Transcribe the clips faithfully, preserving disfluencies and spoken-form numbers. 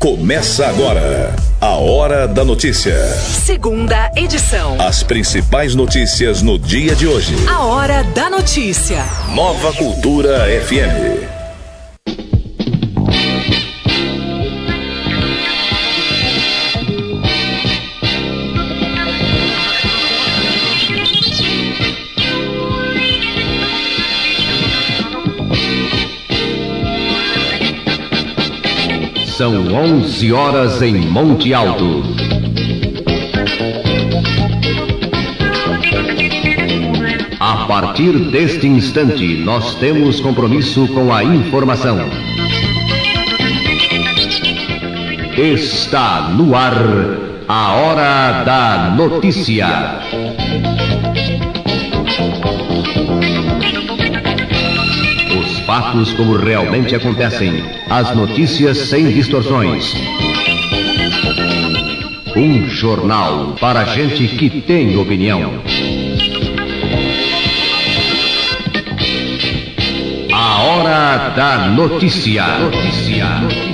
Começa agora a Hora da Notícia. Segunda edição. As principais notícias no dia de hoje. A Hora da Notícia. Nova Cultura F M. São onze horas em Monte Alto. A partir deste instante, nós temos compromisso com a informação. Está no ar a Hora da Notícia. Fatos como realmente acontecem, as notícias sem distorções. Um jornal para gente que tem opinião. A Hora da Notícia. Notícia.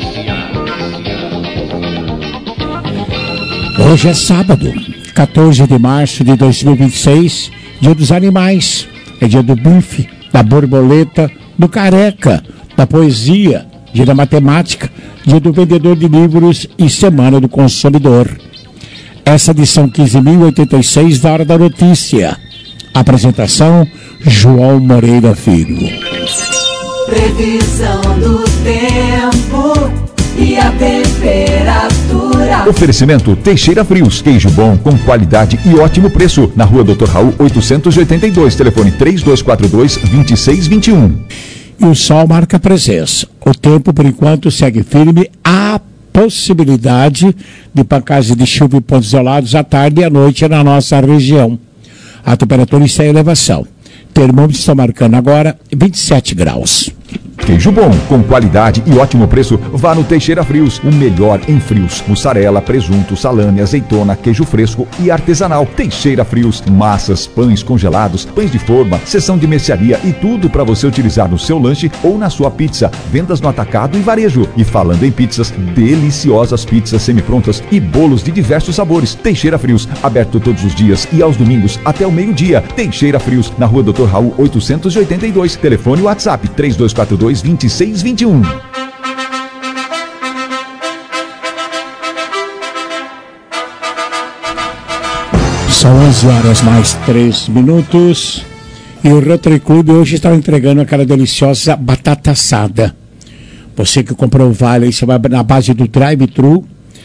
Hoje é sábado, quatorze de março de dois mil e vinte e seis, dia dos animais. É dia do bife, da borboleta, do careca, da poesia, dia da matemática, dia do vendedor de livros e semana do consumidor. Essa edição quinze mil e oitenta e seis da Hora da Notícia. Apresentação, João Moreira Filho. Previsão do tempo e a temperatura. Oferecimento Teixeira Frios, queijo bom com qualidade e ótimo preço. Na rua doutor Raul oitocentos e oitenta e dois, telefone três dois quatro dois, dois seis dois um. E o sol marca presença. O tempo, por enquanto, segue firme. Há possibilidade de pancadas de chuva em pontos isolados à tarde e à noite na nossa região. A temperatura está em elevação. Termômetros estão marcando agora vinte e sete graus. Queijo bom, com qualidade e ótimo preço, vá no Teixeira Frios, o melhor em frios. Mussarela, presunto, salame, azeitona, queijo fresco e artesanal. Teixeira Frios, massas, pães congelados, pães de forma, seção de mercearia e tudo para você utilizar no seu lanche ou na sua pizza. Vendas no atacado e varejo. E falando em pizzas, deliciosas pizzas semi-prontas e bolos de diversos sabores. Teixeira Frios, aberto todos os dias e aos domingos até o meio-dia. Teixeira Frios, na rua doutor Raul oitocentos e oitenta e dois, telefone WhatsApp três dois quatro dois, dois seis dois um. São onze horas mais três minutos e o Rotary Club hoje está entregando aquela deliciosa batata assada. Você que comprou o vale aí, você vai na base do drive-thru.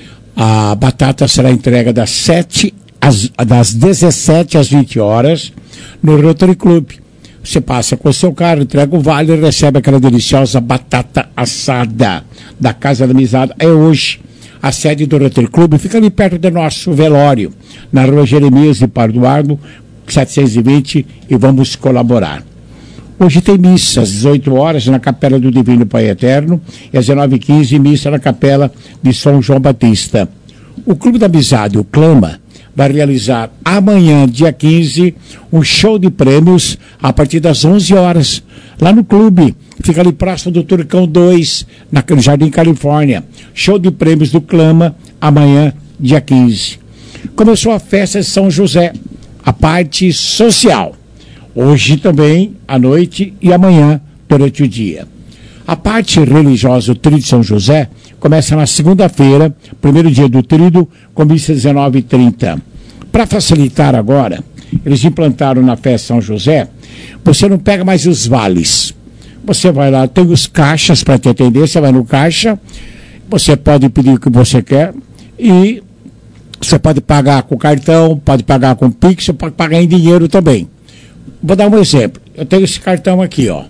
A batata será entregue das sete às, das dezessete às vinte horas no Rotary Club. Você passa com o seu carro, entrega o vale e recebe aquela deliciosa batata assada da Casa da Amizade. É hoje. A sede do Rotary Club fica ali perto do nosso velório, na rua Jeremias e Parduardo, setecentos e vinte, e vamos colaborar. Hoje tem missa às dezoito horas na Capela do Divino Pai Eterno e às dezenove e quinze missa na Capela de São João Batista. O Clube da Amizade, o Clama, vai realizar amanhã, dia quinze, um show de prêmios a partir das onze horas, lá no clube. Fica ali próximo do Turcão dois, na Jardim Califórnia. Show de prêmios do Clama, amanhã, dia quinze. Começou a festa de São José, a parte social. Hoje também, à noite e amanhã, durante o dia. A parte religiosa do Tríduo de São José começa na segunda-feira, primeiro dia do Tríduo, com missa às dezenove e trinta. Para facilitar agora, eles implantaram na festa São José, você não pega mais os vales. Você vai lá, tem os caixas para te atender, você vai no caixa, você pode pedir o que você quer e você pode pagar com cartão, pode pagar com Pix, você pode pagar em dinheiro também. Vou dar um exemplo. Eu tenho esse cartão aqui, ó.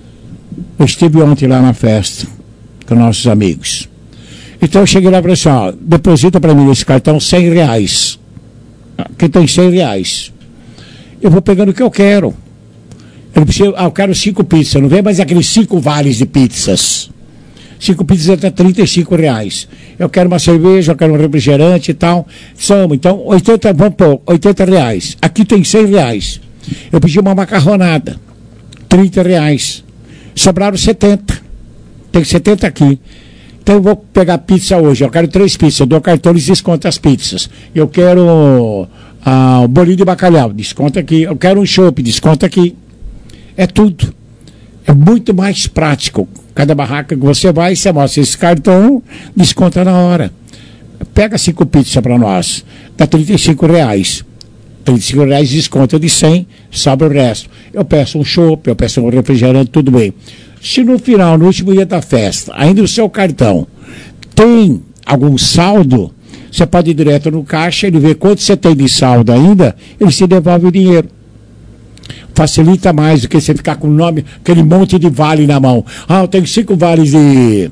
Eu estive ontem lá na festa com nossos amigos. Então eu cheguei lá e falei assim, ó, deposita para mim nesse cartão cem reais. Aqui tem cem reais. Eu vou pegando o que eu quero. Eu, preciso, ah, eu quero cinco pizzas, não vem mais aqueles cinco vales de pizzas. Cinco pizzas até trinta e cinco reais. Eu quero uma cerveja, eu quero um refrigerante e tal. São, então, oitenta, vamos pôr, oitenta reais. Aqui tem cem reais. Eu pedi uma macarronada, trinta reais. Sobraram setenta. Tem setenta aqui. Então eu vou pegar pizza hoje, eu quero três pizzas, eu dou cartão e desconto as pizzas. Eu quero ah, um bolinho de bacalhau, desconta aqui. Eu quero um chopp, desconta aqui. É tudo. É muito mais prático. Cada barraca que você vai, você mostra esse cartão, desconta na hora. Pega cinco pizzas para nós, dá trinta e cinco reais. trinta e cinco reais desconto de cem, sobra o resto. Eu peço um chopp, eu peço um refrigerante, tudo bem. Se no final, no último dia da festa, ainda o seu cartão tem algum saldo, você pode ir direto no caixa, ele vê quanto você tem de saldo ainda, ele se devolve o dinheiro. Facilita mais do que você ficar com o nome, aquele monte de vale na mão. Ah, eu tenho cinco vales de,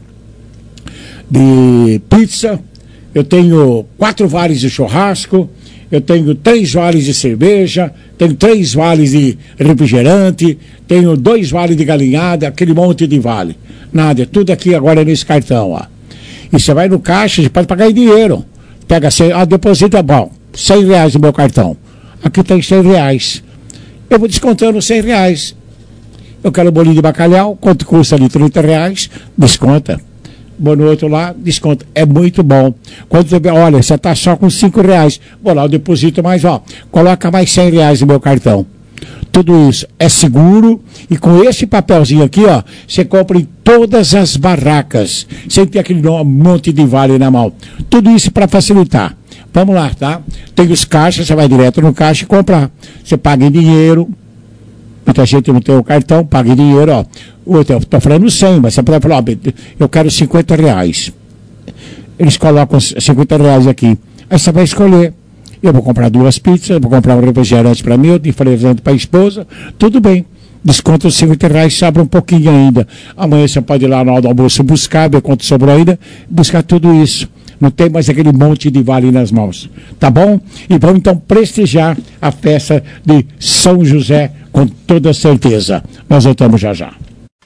de pizza, eu tenho quatro vales de churrasco, eu tenho três vales de cerveja, tenho três vales de refrigerante, tenho dois vales de galinhada, aquele monte de vale. Nada, é tudo aqui agora nesse cartão, ó. E você vai no caixa, você pode pagar em dinheiro. Pega, cem, ah, deposita, bom, cem reais no meu cartão. Aqui tem cem reais. Eu vou descontando cem reais. Eu quero um bolinho de bacalhau, quanto custa ali? trinta reais, desconta. Vou no outro lá, desconto. É muito bom. Quando você vê, olha, você está só com cinco reais. Vou lá, eu deposito mais, ó. Coloca mais cem reais no meu cartão. Tudo isso é seguro. E com esse papelzinho aqui, ó, você compra em todas as barracas. Sem ter aquele monte de vale na mão. Tudo isso para facilitar. Vamos lá, tá? Tem os caixas, você vai direto no caixa e comprar. Você paga em dinheiro. Muita gente não tem o cartão, paga em dinheiro, ó. Eu estou falando cem, mas você pode falar, ó, eu quero cinquenta reais. Eles colocam cinquenta reais aqui. Aí você vai escolher. Eu vou comprar duas pizzas, vou comprar um refrigerante para mim, outro refrigerante para a esposa. Tudo bem. Desconta os cinquenta reais, sobra um pouquinho ainda. Amanhã você pode ir lá na hora do almoço buscar, ver quanto sobrou ainda, buscar tudo isso. Não tem mais aquele monte de vale nas mãos. Tá bom? E vamos então prestigiar a festa de São José com toda certeza. Nós voltamos já já.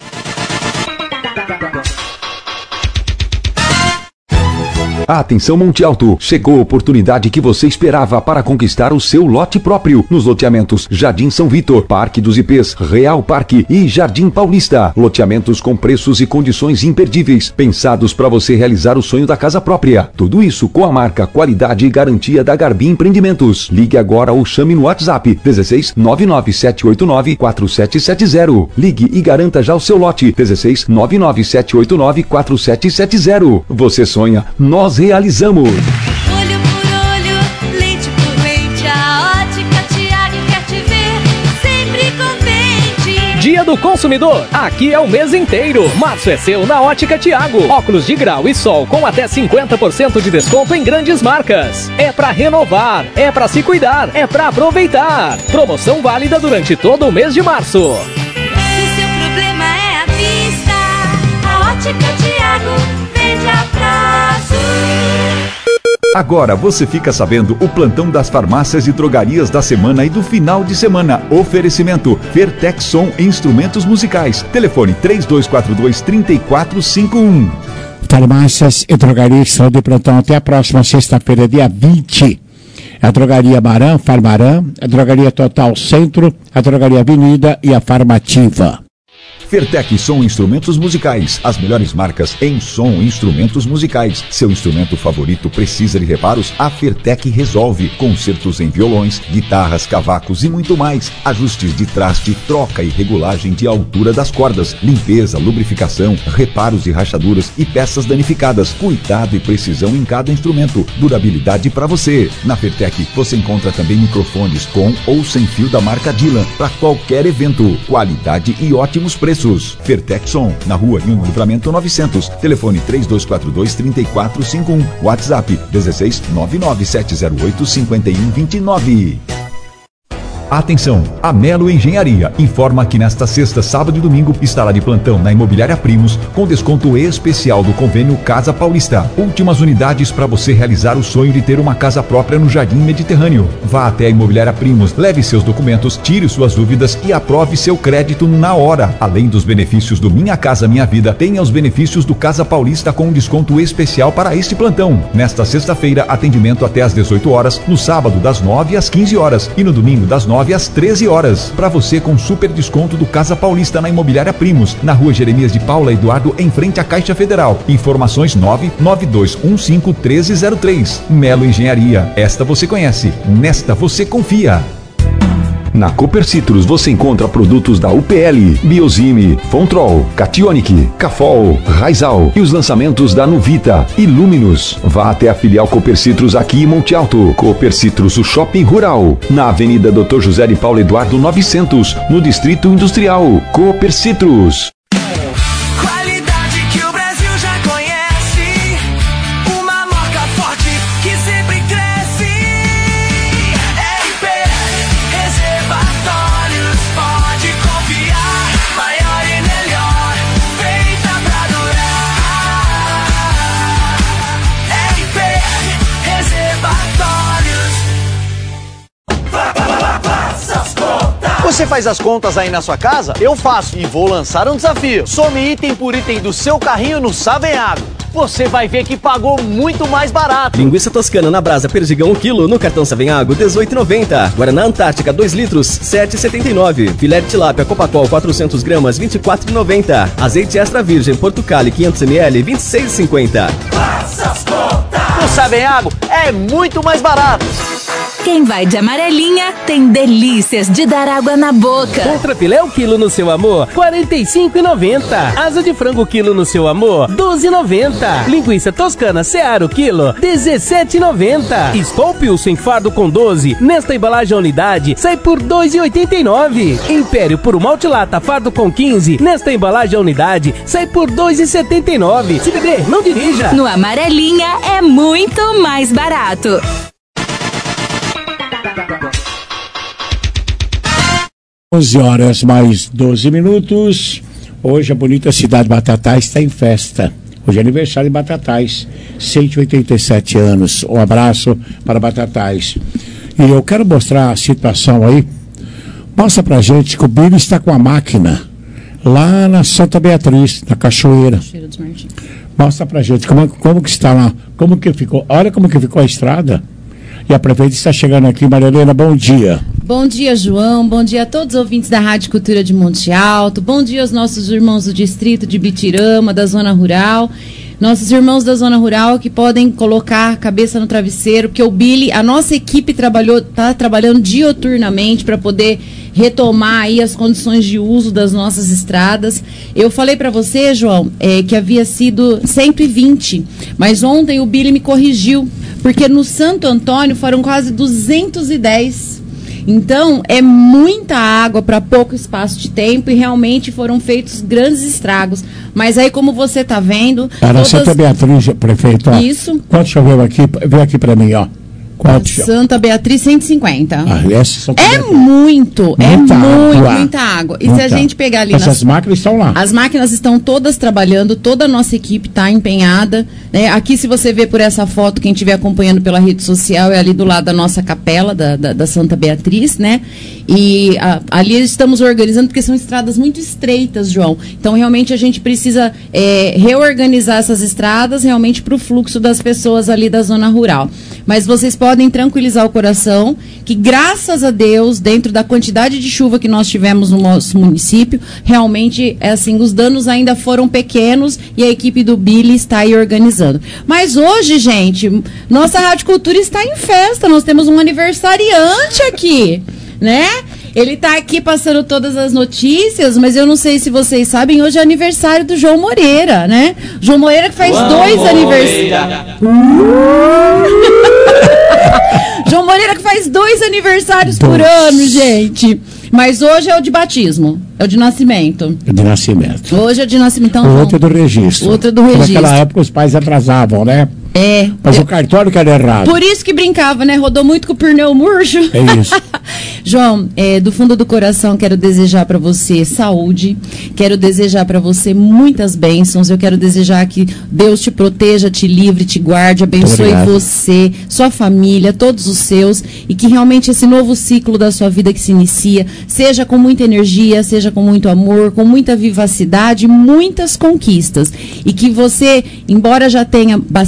Atenção Monte Alto, chegou a oportunidade que você esperava para conquistar o seu lote próprio nos loteamentos Jardim São Vitor, Parque dos Ipês, Real Parque e Jardim Paulista. Loteamentos com preços e condições imperdíveis, pensados para você realizar o sonho da casa própria. Tudo isso com a marca, qualidade e garantia da Garbim Empreendimentos. Ligue agora ou chame no WhatsApp dezesseis nove nove sete oito nove quatro sete sete zero. Ligue e garanta já o seu lote dezesseis nove nove sete oito nove quatro sete sete zero. Você sonha, nós realizamos. Olho por olho, lente por lente, a Ótica Tiago quer te ver sempre contente. Dia do Consumidor, aqui é o mês inteiro. Março é seu na Ótica Tiago. Óculos de grau e sol com até cinquenta por cento de desconto em grandes marcas. É pra renovar, é pra se cuidar, é pra aproveitar. Promoção válida durante todo o mês de março. O seu problema é a vista, a Ótica Tiago vende a prazo. Agora você fica sabendo o plantão das farmácias e drogarias da semana e do final de semana. Oferecimento Fertexson Instrumentos Musicais. Telefone três dois quatro dois, três quatro cinco um. Farmácias e drogarias estão de plantão até a próxima sexta-feira, dia vinte. A Drogaria Maran, Farmaran, a Drogaria Total Centro, a Drogaria Avenida e a Farmativa. Fertec Som Instrumentos Musicais, as melhores marcas em som e instrumentos musicais. Seu instrumento favorito precisa de reparos? A Fertec resolve. Concertos em violões, guitarras, cavacos e muito mais. Ajustes de traste, troca e regulagem de altura das cordas, limpeza, lubrificação, reparos de rachaduras e peças danificadas. Cuidado e precisão em cada instrumento. Durabilidade para você. Na Fertec você encontra também microfones com ou sem fio da marca Dylan para qualquer evento. Qualidade e ótimos preços. Fertexson, na rua Rio Livramento novecentos. Telefone três dois quatro dois, três quatro cinco um. WhatsApp dezesseis nove nove sete zero oito cinco um dois nove. Atenção! A Melo Engenharia informa que nesta sexta, sábado e domingo estará de plantão na Imobiliária Primos com desconto especial do convênio Casa Paulista. Últimas unidades para você realizar o sonho de ter uma casa própria no Jardim Mediterrâneo. Vá até a Imobiliária Primos, leve seus documentos, tire suas dúvidas e aprove seu crédito na hora. Além dos benefícios do Minha Casa Minha Vida, tenha os benefícios do Casa Paulista com um desconto especial para este plantão. Nesta sexta-feira, atendimento até às dezoito horas, no sábado das nove às quinze horas e no domingo das nove nove às treze horas. Para você com super desconto do Casa Paulista na Imobiliária Primos, na Rua Jeremias de Paula Eduardo, em frente à Caixa Federal. Informações nove nove dois um cinco um três zero três. Melo Engenharia. Esta você conhece. Nesta você confia. Na Cooper Citrus você encontra produtos da U P L, Biozime, Fontrol, Cationic, Cafol, Raizal e os lançamentos da Nuvita e Luminus. Vá até a filial Cooper Citrus aqui em Monte Alto. Cooper Citrus, o Shopping Rural, na Avenida doutor José de Paulo Eduardo novecentos, no Distrito Industrial. Cooper Citrus. Qualidade que o Brasil já conhece, uma marca forte que sempre cresce. R P Reservatórios, pode confiar, maior e melhor, feita pra durar. R P Reservatórios. Faça as contas. Você faz as contas aí na sua casa? Eu faço e vou lançar um desafio. Some item por item do seu carrinho no Savenhago. Você vai ver que pagou muito mais barato. Linguiça toscana na brasa perdigão um quilo no cartão Savenhago dezoito e noventa. Guaraná Antártica dois litros sete e setenta e nove. Filé de tilápia Copacol quatrocentos gramas vinte e quatro e noventa. Azeite extra virgem Portucale quinhentos mililitros vinte e seis e cinquenta. Faça as contas. No Savenhago é muito mais barato. Quem vai de amarelinha tem delícias de dar água na boca. Contrafilé o quilo no seu amor, quarenta e cinco e noventa. Asa de frango quilo no seu amor, doze e noventa. Linguiça toscana Seara o quilo, dezessete e noventa. Skol Pilsen fardo com doze, nesta embalagem a unidade, sai por dois e oitenta e nove. Império Puro Malte Lata fardo com quinze, nesta embalagem a unidade, sai por dois e setenta e nove. Se beber, não dirija. No amarelinha é muito mais barato. onze horas mais doze minutos. Hoje a bonita cidade de Batatais está em festa. Hoje é aniversário de Batatais, cento e oitenta e sete anos. Um abraço para Batatais. E eu quero mostrar a situação aí. Mostra pra gente que o Billy está com a máquina lá na Santa Beatriz, na Cachoeira. Mostra pra gente como, como que está lá, como que ficou. Olha como que ficou a estrada. E a prefeita está chegando aqui. Maria Helena, bom dia. Bom dia, João. Bom dia a todos os ouvintes da Rádio Cultura de Monte Alto. Bom dia aos nossos irmãos do distrito de Bitirama, da zona rural. Nossos irmãos da zona rural que podem colocar a cabeça no travesseiro, porque o Billy, a nossa equipe trabalhou, está trabalhando dioturnamente para poder retomar aí as condições de uso das nossas estradas. Eu falei para você, João, é, que havia sido cento e vinte, mas ontem o Billy me corrigiu, porque no Santo Antônio foram quase duzentos e dez. Então, é muita água para pouco espaço de tempo e realmente foram feitos grandes estragos. Mas aí, como você está vendo... Era todas... Santa Beatriz, prefeito, ó. Isso. Quanto choveu aqui? Veio aqui para mim, ó. Santa Beatriz, cento e cinquenta. Ah, essa é muito, muita é muito, água. muita água. E muita. se a gente pegar ali... Essas nas... máquinas estão lá. As máquinas estão todas trabalhando, toda a nossa equipe está empenhada. Né? Aqui, se você vê por essa foto, quem estiver acompanhando pela rede social, é ali do lado da nossa capela, da, da, da Santa Beatriz, né? E a, ali estamos organizando, porque são estradas muito estreitas, João. Então, realmente, a gente precisa é, reorganizar essas estradas, realmente, para o fluxo das pessoas ali da zona rural. Mas vocês podem tranquilizar o coração, que graças a Deus, dentro da quantidade de chuva que nós tivemos no nosso município, realmente, é assim, os danos ainda foram pequenos e a equipe do Billy está aí organizando. Mas hoje, gente, nossa Rádio Cultura está em festa, nós temos um aniversariante aqui, né? Ele está aqui passando todas as notícias, mas eu não sei se vocês sabem, hoje é aniversário do João Moreira, né? João Moreira que faz Uau, dois aniversários. João Moreira que faz dois aniversários dois. por ano, gente. Mas hoje é o de batismo, é o de nascimento. É de nascimento. Hoje é de nascimento. Então, o outro é do registro. O outro é do registro. Naquela época os pais atrasavam, né? É. Mas eu... o cartório que era errado. Por isso que brincava, né? Rodou muito com o pneu murcho. É isso. João, é, do fundo do coração, quero desejar para você saúde, quero desejar para você muitas bênçãos, eu quero desejar que Deus te proteja, te livre, te guarde, abençoe você, sua família, todos os seus, e que realmente esse novo ciclo da sua vida que se inicia, seja com muita energia, seja com muito amor, com muita vivacidade, muitas conquistas, e que você, embora já tenha muita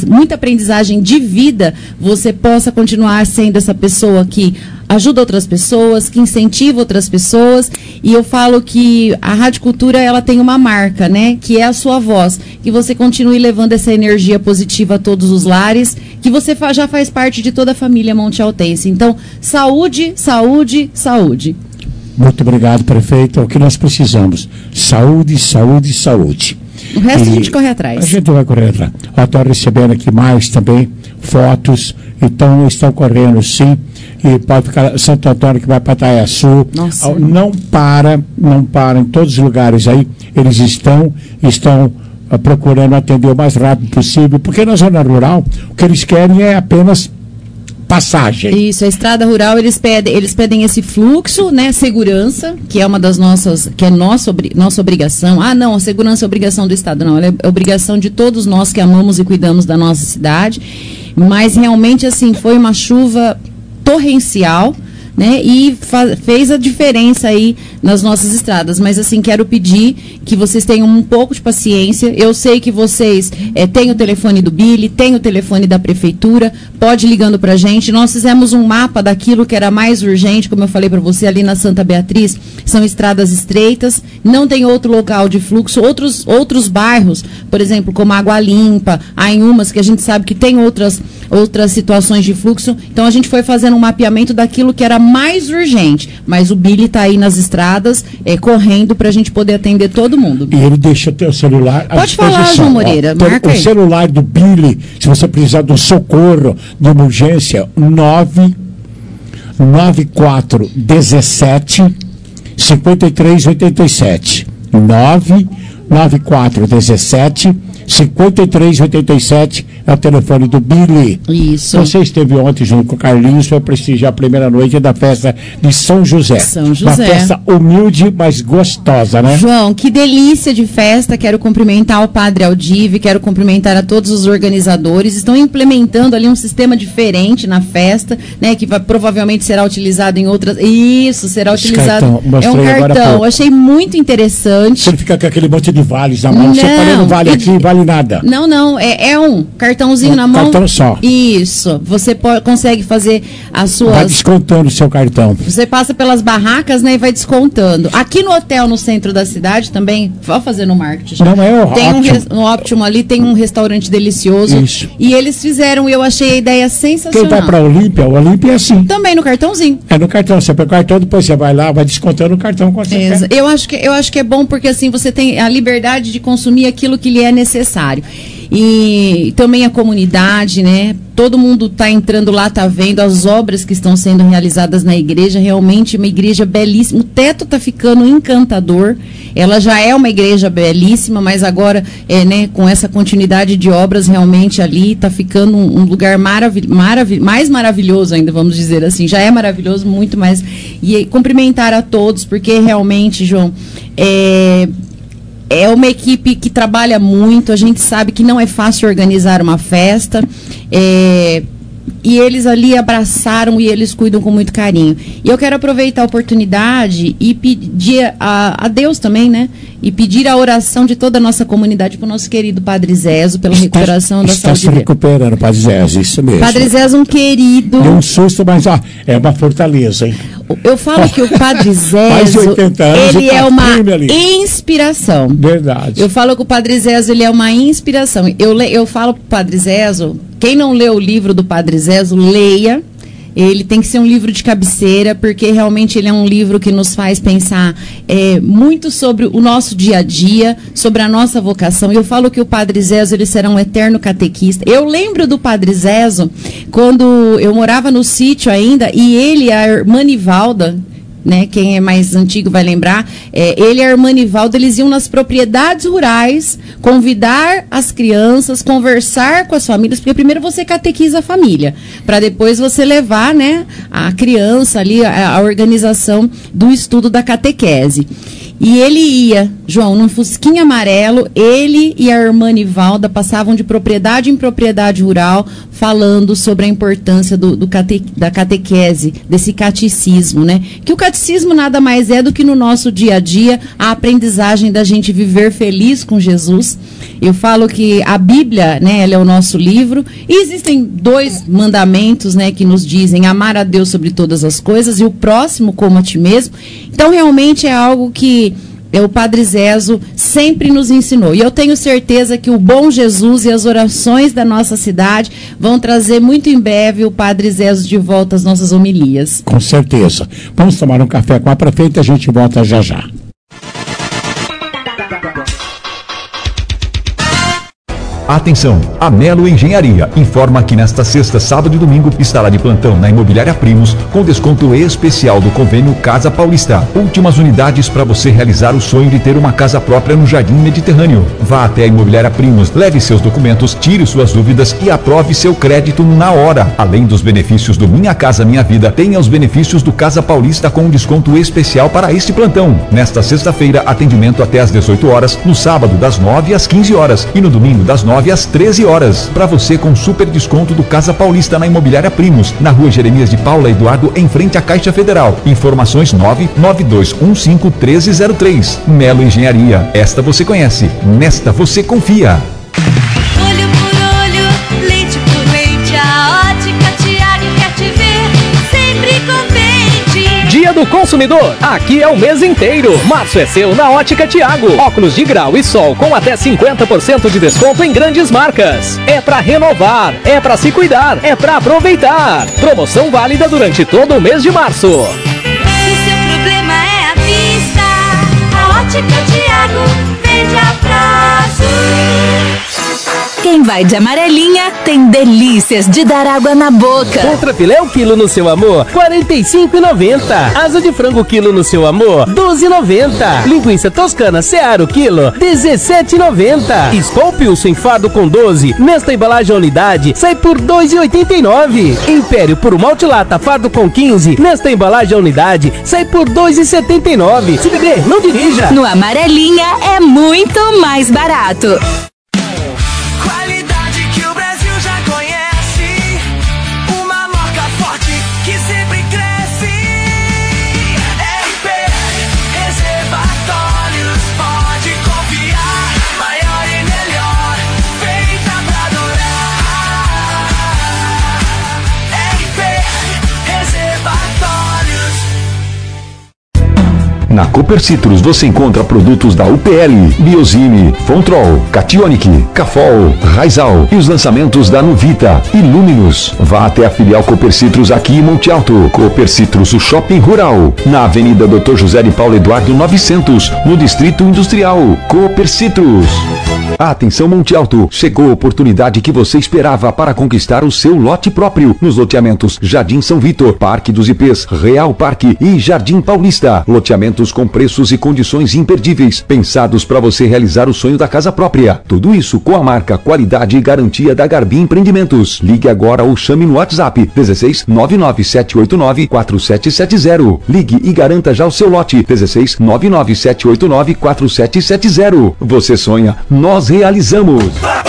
aprendizagem de vida, você possa continuar sendo essa pessoa que ajuda outras pessoas, que incentiva outras pessoas. E eu falo que a Rádio Cultura, ela tem uma marca, né? Que é a sua voz. Que você continue levando essa energia positiva a todos os lares, que você fa- já faz parte de toda a família Monte Altense. Então, saúde, saúde, saúde. Muito obrigado, prefeito. É o que nós precisamos. Saúde, saúde, saúde. O resto E a gente corre atrás. A gente vai correr atrás. Estou recebendo aqui mais também fotos. Então, estão correndo sim. E pode ficar Santo Antônio, que vai para Itaiaçu. Nossa. Não para, não para em todos os lugares aí. Eles estão, estão ah, procurando atender o mais rápido possível. Porque na zona rural, o que eles querem é apenas passagem. Isso, a estrada rural, eles pedem, eles pedem esse fluxo, né, segurança, que é uma das nossas, que é nossa, obri- nossa obrigação. Ah, não, a segurança é obrigação do Estado, não, ela é obrigação de todos nós que amamos e cuidamos da nossa cidade. Mas realmente, assim, foi uma chuva torrencial, né, e fa- fez a diferença aí nas nossas estradas. Mas assim, quero pedir que vocês tenham um pouco de paciência. Eu sei que vocês eh, têm o telefone do Billy, têm o telefone da prefeitura, pode ir ligando pra gente. Nós fizemos um mapa daquilo que era mais urgente, como eu falei para você, ali na Santa Beatriz, são estradas estreitas, não tem outro local de fluxo, outros, outros bairros, por exemplo, como Água Limpa, há em umas que a gente sabe que tem outras, outras situações de fluxo. Então a gente foi fazendo um mapeamento daquilo que era mais urgente, mas o Billy está aí nas estradas, é, correndo para a gente poder atender todo mundo. E ele deixa o teu celular à Pode falar, disposição. João Moreira, Ó, marca o aí. celular do Billy, se você precisar de um socorro, de uma urgência, nove nove quatro um sete cinco três oito sete. nove nove quatro um sete cinco três oito sete é o telefone do Billy. Isso. Você esteve ontem junto com o Carlinhos para prestigiar a primeira noite da festa de São José. São José. Uma festa humilde, mas gostosa, né? João, que delícia de festa. Quero cumprimentar o Padre Aldive, quero cumprimentar a todos os organizadores. Estão implementando ali um sistema diferente na festa, né, que vai, provavelmente será utilizado em outras. Isso, será Esse utilizado. cartão, É mostrei um agora há cartão. pouco. Achei muito interessante. Você não fica com aquele monte de vales na mão. Você Não, falou, não vale e- aqui, vale nada. Não, não, é, é um cartãozinho Um na mão. cartão só. Isso. Você po- consegue fazer as Vai suas. descontando o seu cartão. Você passa pelas barracas, né, e vai descontando. Aqui no hotel, no centro da cidade, também, vou fazer no marketing. já. Não, é o Tem um Optimum. res- no Optimum ali, tem um restaurante delicioso. Isso. E eles fizeram, e eu achei a ideia Quem sensacional. vai para a Olímpia, o Olímpia é assim. Também no cartãozinho. É no cartão, você pega o cartão, depois você vai lá, vai descontando o cartão quando você Exa- quer. Eu acho que eu acho que é bom porque assim você tem a liberdade de consumir aquilo que lhe é necessário. E também a comunidade, né? Todo mundo está entrando lá, está vendo as obras que estão sendo realizadas na igreja. Realmente uma igreja belíssima. O teto está ficando encantador. Ela já é uma igreja belíssima, mas agora, é, né, com essa continuidade de obras, realmente ali está ficando um, um lugar marav marav mais maravilhoso ainda, vamos dizer assim. Já é maravilhoso, muito mais. E eh, cumprimentar a todos, porque realmente, João, é, é uma equipe que trabalha muito. A gente sabe que não é fácil organizar uma festa. É, e eles ali abraçaram e eles cuidam com muito carinho. E eu quero aproveitar a oportunidade e pedir a, a Deus também, né? E pedir a oração de toda a nossa comunidade para o nosso querido Padre Zezo, pela recuperação da Está saúde se dele. recuperando, Padre Zé, isso mesmo. Padre Zezo, um querido. Deu um susto, mas ó, é uma fortaleza, hein? Eu falo que o Padre Mais de Zezo, oitenta anos ele e tá é uma firme ali. inspiração. Verdade. Eu falo que o Padre Zezo, ele é uma inspiração. Eu, le, eu falo pro Padre Zezo, quem não leu o livro do Padre Zezo, leia. Ele tem que ser um livro de cabeceira, porque realmente ele é um livro que nos faz pensar é, muito sobre o nosso dia a dia, sobre a nossa vocação. E eu falo que o Padre Zezo, ele será um eterno catequista. Eu lembro do Padre Zezo, quando eu morava no sítio ainda, e ele e a irmã Nivalda, né, quem é mais antigo vai lembrar, é, ele e a irmã Nivalda, eles iam nas propriedades rurais convidar as crianças, conversar com as famílias, porque primeiro você catequiza a família, para depois você levar, né, a criança ali, a, a organização do estudo da catequese. E ele ia, João, num fusquinha amarelo, ele e a irmã Nivalda passavam de propriedade em propriedade rural, falando sobre a importância do, do cate, da catequese, desse catecismo, né? Que o catecismo nada mais é do que no nosso dia a dia a aprendizagem da gente viver feliz com Jesus. Eu falo que a Bíblia, né, ela é o nosso livro, e existem dois mandamentos, né, que nos dizem amar a Deus sobre todas as coisas e o próximo como a ti mesmo. Então, realmente é algo que é, o Padre Zezo sempre nos ensinou. E eu tenho certeza que o bom Jesus e as orações da nossa cidade vão trazer muito em breve o Padre Zezo de volta às nossas homilias. Com certeza. Vamos tomar um café com a prefeita e a gente volta já já. Atenção, a Melo Engenharia informa que nesta sexta, sábado e domingo estará de plantão na Imobiliária Primos com desconto especial do convênio Casa Paulista. Últimas unidades para você realizar o sonho de ter uma casa própria no Jardim Mediterrâneo. Vá até a Imobiliária Primos, leve seus documentos, tire suas dúvidas e aprove seu crédito na hora. Além dos benefícios do Minha Casa Minha Vida, tenha os benefícios do Casa Paulista com um desconto especial para este plantão. Nesta sexta-feira, atendimento até às dezoito horas, no sábado das nove às quinze horas e no domingo das nove às treze horas. Para você com super desconto do Casa Paulista na Imobiliária Primos, na Rua Jeremias de Paula Eduardo, em frente à Caixa Federal. Informações nove nove dois um cinco um três zero três. Melo Engenharia. Esta você conhece, nesta você confia. Olho por olho, leite por leite, a Ótica Tiago quer te ver sempre contente. Dia do Consumidor, aqui é o mês inteiro. Março é seu na Ótica Tiago. Óculos de grau e sol com até cinquenta por cento de desconto em grandes marcas. É pra renovar, é pra se cuidar, é pra aproveitar. Promoção válida durante todo o mês de março. Se seu problema é a vista, a Ótica Tiago vende a prazo. Quem vai de amarelinha tem delícias de dar água na boca. Contrafilé o quilo no seu amor, quarenta e cinco reais e noventa centavos. Asa de frango quilo no seu amor, doze reais e noventa centavos. Linguiça toscana Seara o quilo, dezessete reais e noventa centavos. Skol Pilsen fardo com doze, nesta embalagem a unidade, sai por dois reais e oitenta e nove centavos. Império por malte lata fardo com quinze, nesta embalagem a unidade, sai por dois reais e setenta e nove centavos. Se beber, não dirija. No amarelinha é muito mais barato. Qualidade que o Brasil já conhece, uma marca forte que sempre cresce. R P Reservatórios, pode confiar, maior e melhor, feita pra durar. R P Reservatórios. Na Cooper Citrus você encontra produtos da U P L, Biozime, Fontrol, Cationic, Cafol, Raizal e os lançamentos da Nuvita e Luminus. Vá até a filial Cooper Citrus aqui em Monte Alto. Cooper Citrus, o shopping rural, na Avenida doutor José de Paulo Eduardo novecentos, no Distrito Industrial. Cooper Citrus. Atenção Monte Alto, chegou a oportunidade que você esperava para conquistar o seu lote próprio nos loteamentos Jardim São Vitor, Parque dos I Pês, Real Parque e Jardim Paulista. Loteamentos com preços e condições imperdíveis, pensados para você realizar o sonho da casa própria. Tudo isso com a marca, qualidade e garantia da Garbi Empreendimentos. Ligue agora ou chame no WhatsApp dezesseis nove nove sete oito nove quatro sete sete zero. Ligue e garanta já o seu lote dezesseis nove nove sete oito nove quatro sete sete zero. Você sonha, nós realizamos.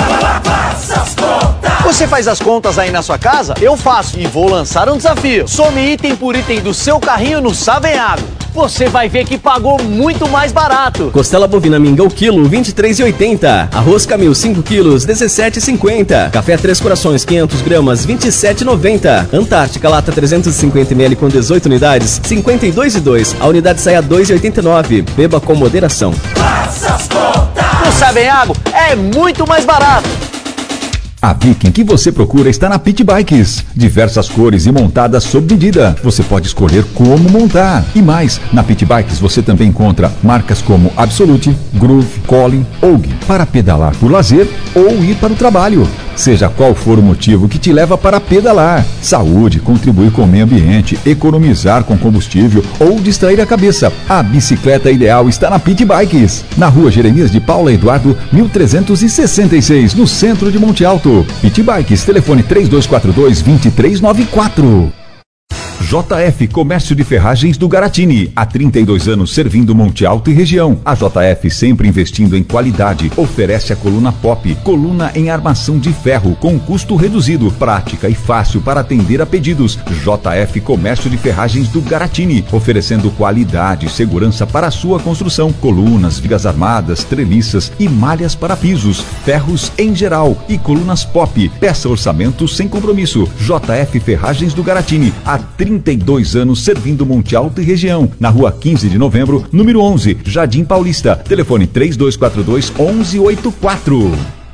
Você faz as contas aí na sua casa? Eu faço e vou lançar um desafio. Some item por item do seu carrinho no Savenhago. Você vai ver que pagou muito mais barato. Costela bovina minga o quilo, vinte e três reais e oitenta centavos. Arroz Camil cinco quilos, dezessete reais e cinquenta centavos. Café Três Corações quinhentas gramas, vinte e sete reais e noventa centavos. Antártica lata trezentos e cinquenta mililitros com dezoito unidades, cinquenta e dois reais e dois centavos. A unidade sai a dois reais e oitenta e nove centavos. Beba com moderação. Faça as contas. No Savenhago é muito mais barato. A Viking que você procura está na Pit Bikes. Diversas cores e montadas sob medida. Você pode escolher como montar. E mais, na Pit Bikes você também encontra marcas como Absolute, Groove, Colin, Og, para pedalar por lazer ou ir para o trabalho. Seja qual for o motivo que te leva para pedalar. Saúde, contribuir com o meio ambiente, economizar com combustível ou distrair a cabeça. A bicicleta ideal está na Pit Bikes. Na Rua Jeremias de Paula Eduardo, mil trezentos e sessenta e seis, no centro de Monte Alto. Pit Bikes, telefone três dois quatro dois, dois três nove quatro. J F Comércio de Ferragens do Garatini, há trinta e dois anos servindo Monte Alto e região. A J F sempre investindo em qualidade, oferece a coluna Pop, coluna em armação de ferro com custo reduzido, prática e fácil para atender a pedidos. J F Comércio de Ferragens do Garatini, oferecendo qualidade e segurança para a sua construção, colunas, vigas armadas, treliças e malhas para pisos, ferros em geral e colunas Pop. Peça orçamento sem compromisso. J F Ferragens do Garatini, há trinta e dois anos servindo Monte Alto e região. Na rua quinze de novembro, número onze, Jardim Paulista. Telefone três dois quatro dois, onze oitenta e quatro.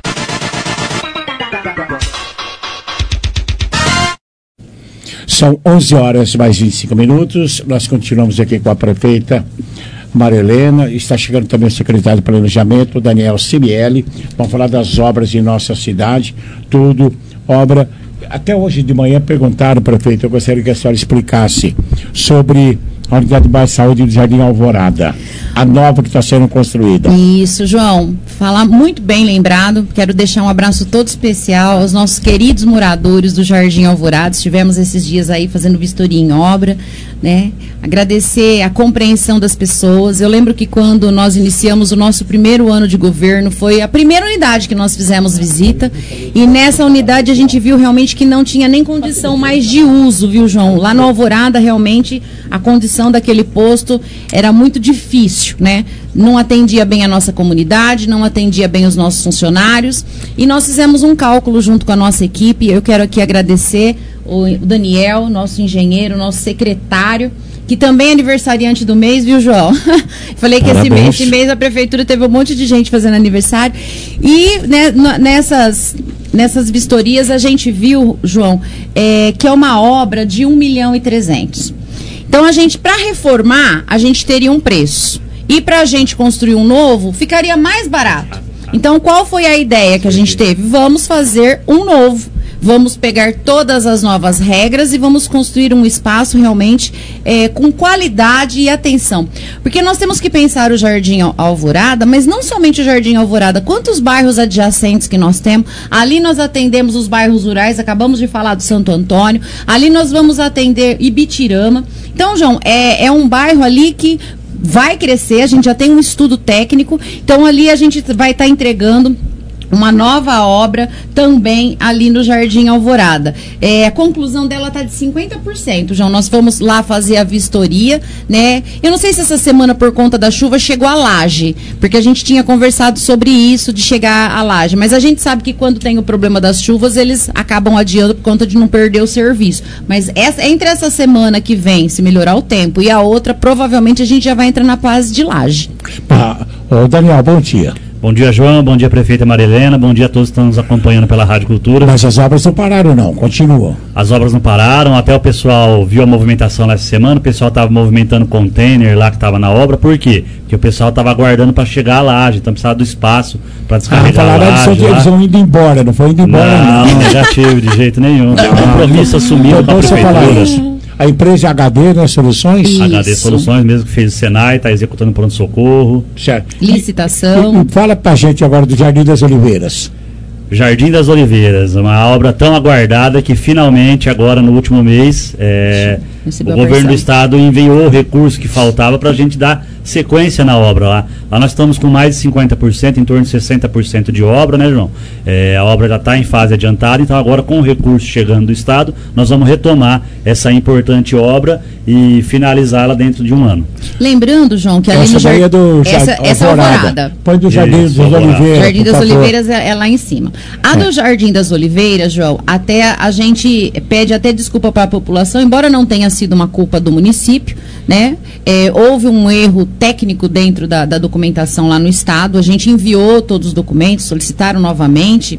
São onze horas mais vinte e cinco minutos. Nós continuamos aqui com a prefeita Maria Helena. Está chegando também o secretário de Planejamento, Daniel Cimieli. Vamos falar das obras em nossa cidade. Tudo, obra. Até hoje de manhã perguntaram, prefeito, eu gostaria que a senhora explicasse sobre a unidade de base de saúde do Jardim Alvorada, a nova que está sendo construída. Isso, João. Falar muito bem lembrado. Quero deixar um abraço todo especial aos nossos queridos moradores do Jardim Alvorada. Estivemos esses dias aí fazendo vistoria em obra, né? Agradecer a compreensão das pessoas. Eu lembro que quando nós iniciamos o nosso primeiro ano de governo, foi a primeira unidade que nós fizemos visita, e nessa unidade a gente viu realmente que não tinha nem condição mais de uso, viu, João? Lá no Alvorada, realmente, a condição daquele posto era muito difícil, né? Não atendia bem a nossa comunidade, não atendia bem os nossos funcionários, e nós fizemos um cálculo junto com a nossa equipe. Eu quero aqui agradecer o Daniel, nosso engenheiro, nosso secretário, que também é aniversariante do mês, viu, João? Falei que esse mês, esse mês a prefeitura teve um monte de gente fazendo aniversário. E né, nessas, nessas vistorias a gente viu, João, é, que é uma obra de um milhão e trezentos. Então, a gente, para reformar, a gente teria um preço. E para a gente construir um novo, ficaria mais barato. Então, qual foi a ideia que a gente teve? Vamos fazer um novo. Vamos pegar todas as novas regras e vamos construir um espaço realmente é, com qualidade e atenção. Porque nós temos que pensar o Jardim Alvorada, mas não somente o Jardim Alvorada, quantos bairros adjacentes que nós temos. Ali nós atendemos os bairros rurais, acabamos de falar do Santo Antônio, ali nós vamos atender Ibitirama. Então, João, é, é um bairro ali que vai crescer, a gente já tem um estudo técnico, então ali a gente vai estar tá entregando uma nova obra também ali no Jardim Alvorada. É, a conclusão dela está de cinquenta por cento, João. Nós vamos lá fazer a vistoria, né? Eu não sei se essa semana, por conta da chuva, chegou a laje, porque a gente tinha conversado sobre isso, de chegar à laje. Mas a gente sabe que quando tem o problema das chuvas, eles acabam adiando por conta de não perder o serviço. Mas essa, entre essa semana que vem, se melhorar o tempo, e a outra, provavelmente a gente já vai entrar na fase de laje. Ah, ô Daniel, bom dia. Bom dia, João. Bom dia, prefeita Maria Helena. Bom dia a todos que estão nos acompanhando pela Rádio Cultura. Mas as obras não pararam, não. Continuam. As obras não pararam. Até o pessoal viu a movimentação nessa semana. O pessoal estava movimentando container lá que estava na obra. Por quê? Porque o pessoal estava aguardando para chegar à laje. Então precisava do espaço para descarregar ah, a laje. Que eles vão indo embora. Não foi indo embora, não. Não, negativo, de jeito nenhum. Tem um compromisso assumido com a prefeitura. A empresa é H D, né? Soluções? Isso. H D Soluções, mesmo que fez o Senai, está executando pronto-socorro. Certo. Licitação. E, e fala pra gente agora do Jardim das Oliveiras. Jardim das Oliveiras, uma obra tão aguardada que finalmente agora no último mês é, o governo do estado enviou o recurso que faltava para a gente dar sequência na obra lá. Lá nós estamos com mais de cinquenta por cento, em torno de sessenta por cento de obra, né, João? É, a obra já está em fase adiantada, então agora com o recurso chegando do estado, nós vamos retomar essa importante obra e finalizá-la dentro de um ano. Lembrando, João, que ali essa no Jardim... Do essa, essa Alvorada. Põe do Jardim Isso, das Oliveiras. Jardim das favor. Oliveiras é, é lá em cima. A é. do Jardim das Oliveiras, João, até a gente pede até desculpa para a população, embora não tenha sido uma culpa do município, né? É, houve um erro técnico dentro da, da documentação lá no estado. A gente enviou todos os documentos, solicitaram novamente,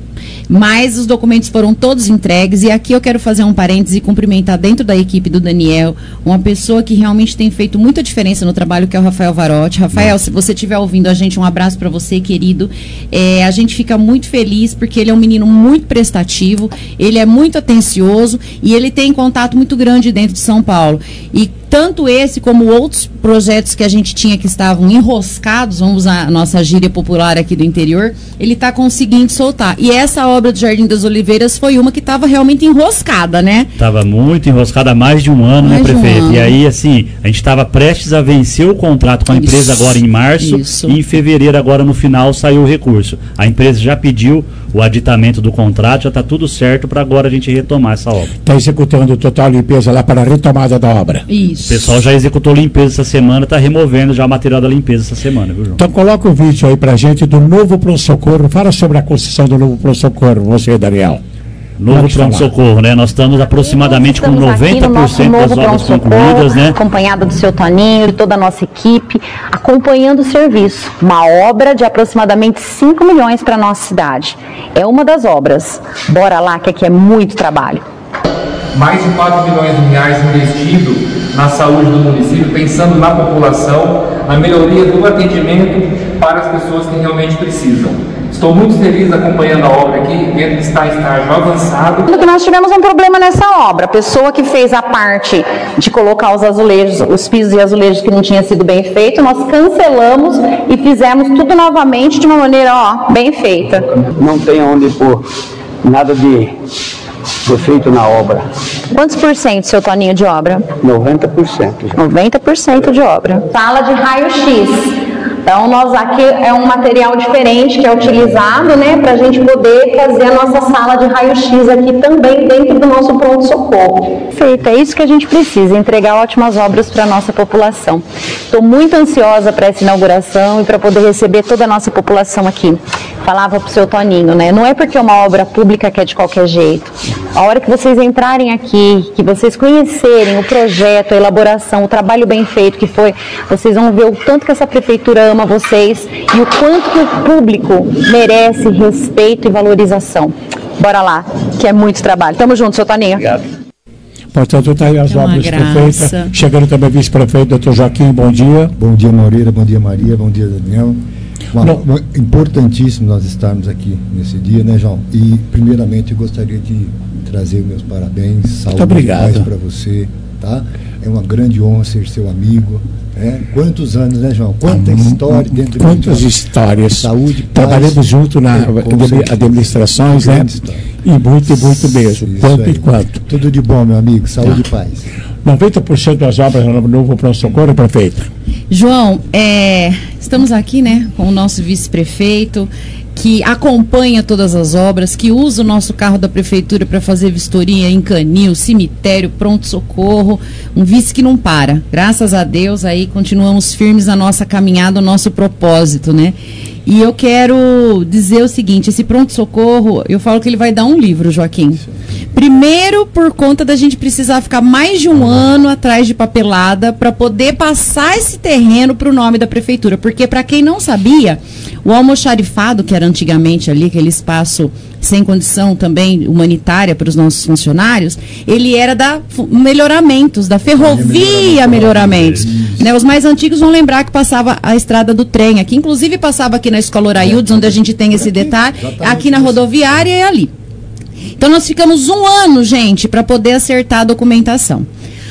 mas os documentos foram todos entregues. E aqui eu quero fazer um parêntese e cumprimentar dentro da equipe do Daniel, uma pessoa que realmente tem feito muita diferença no trabalho, que é o Rafael Varotti. Rafael, se você estiver ouvindo a gente, um abraço para você, querido. É, a gente fica muito feliz porque ele é um menino muito prestativo, ele é muito atencioso e ele tem contato muito grande dentro de São Paulo. E tanto esse como outros projetos que a gente tinha que estavam enroscados, vamos usar a nossa gíria popular aqui do interior, ele está conseguindo soltar. E essa obra do Jardim das Oliveiras foi uma que estava realmente enroscada, né? Estava muito enroscada há mais de um ano, mais né, prefeito? Um ano. E aí, assim, a gente estava prestes a vencer o contrato com a empresa Isso. agora em março. Isso. E em fevereiro, agora no final, saiu o recurso. A empresa já pediu o aditamento do contrato, já está tudo certo para agora a gente retomar essa obra. Está executando total limpeza lá para a retomada da obra. Isso. O pessoal já executou limpeza essa semana, está removendo já o material da limpeza essa semana, viu, João? Então coloca o vídeo aí pra gente do novo pronto-socorro. Fala sobre a construção do novo pronto-socorro, você, Daniel. Novo pronto-socorro, né? Nós estamos aproximadamente estamos com noventa por cento das obras concluídas, né? Acompanhada do seu Toninho e toda a nossa equipe, acompanhando o serviço. Uma obra de aproximadamente cinco milhões para a nossa cidade. É uma das obras. Bora lá, que aqui é muito trabalho. Mais de quatro milhões de reais investido na saúde do município, pensando na população, na melhoria do atendimento para as pessoas que realmente precisam. Estou muito feliz acompanhando a obra aqui, vendo que está em estágio avançado. Nós tivemos um problema nessa obra. A pessoa que fez a parte de colocar os azulejos, os pisos e azulejos que não tinha sido bem feito, nós cancelamos e fizemos tudo novamente de uma maneira, ó, bem feita. Não tem onde pôr nada de defeito na obra. Quantos por cento, seu Toninho, de obra? noventa por cento. noventa por cento de obra. Sala de raio-x. Então, nós aqui é um material diferente que é utilizado, né, para a gente poder fazer a nossa sala de raio-x aqui também dentro do nosso pronto-socorro. Perfeito, é isso que a gente precisa, entregar ótimas obras para a nossa população. Estou muito ansiosa para essa inauguração e para poder receber toda a nossa população aqui. Falava para o seu Toninho, né, não é porque é uma obra pública que é de qualquer jeito. A hora que vocês entrarem aqui, que vocês conhecerem o projeto, a elaboração, o trabalho bem feito que foi, vocês vão ver o tanto que essa prefeitura ama vocês e o quanto que o público merece respeito e valorização. Bora lá, que é muito trabalho. Tamo junto, seu Toninho. Obrigado. Portanto, está aí as obras prefeitas. Chegando também o vice-prefeito, doutor Joaquim, bom dia. Bom dia, Maureira, bom dia, Maria, bom dia, Daniel. Uma, uma, importantíssimo nós estarmos aqui nesse dia, né, João? E, primeiramente, eu gostaria de trazer meus parabéns, saúde e paz para você, tá? É uma grande honra ser seu amigo. Né? Quantos anos, né, João? Quanta hum, história dentro de Quantas de histórias. Saúde, trabalhamos paz, junto na é, administrações, né? E muito, muito mesmo. Isso quanto aí. E quanto. Tudo de bom, meu amigo. Saúde tá. e paz. noventa por cento das obras no novo pronto-socorro, prefeito. João, é, estamos aqui, né, com o nosso vice-prefeito, que acompanha todas as obras, que usa o nosso carro da prefeitura para fazer vistoria em canil, cemitério, pronto-socorro, um vice que não para. Graças a Deus, aí continuamos firmes na nossa caminhada, no nosso propósito, né? E eu quero dizer o seguinte, esse pronto-socorro, eu falo que ele vai dar um livro, Joaquim. Primeiro, por conta da gente precisar ficar mais de um ano atrás de papelada para poder passar esse terreno para o nome da prefeitura. Porque, para quem não sabia, o almoxarifado, que era antigamente ali, aquele espaço sem condição também humanitária para os nossos funcionários, ele era da Melhoramentos, da Ferrovia Melhoramentos. Né, os mais antigos vão lembrar que passava a estrada do trem aqui, inclusive passava aqui na Escola Oraildes, onde a gente tem esse detalhe, aqui na rodoviária e ali. Então nós ficamos um ano, gente, para poder acertar a documentação.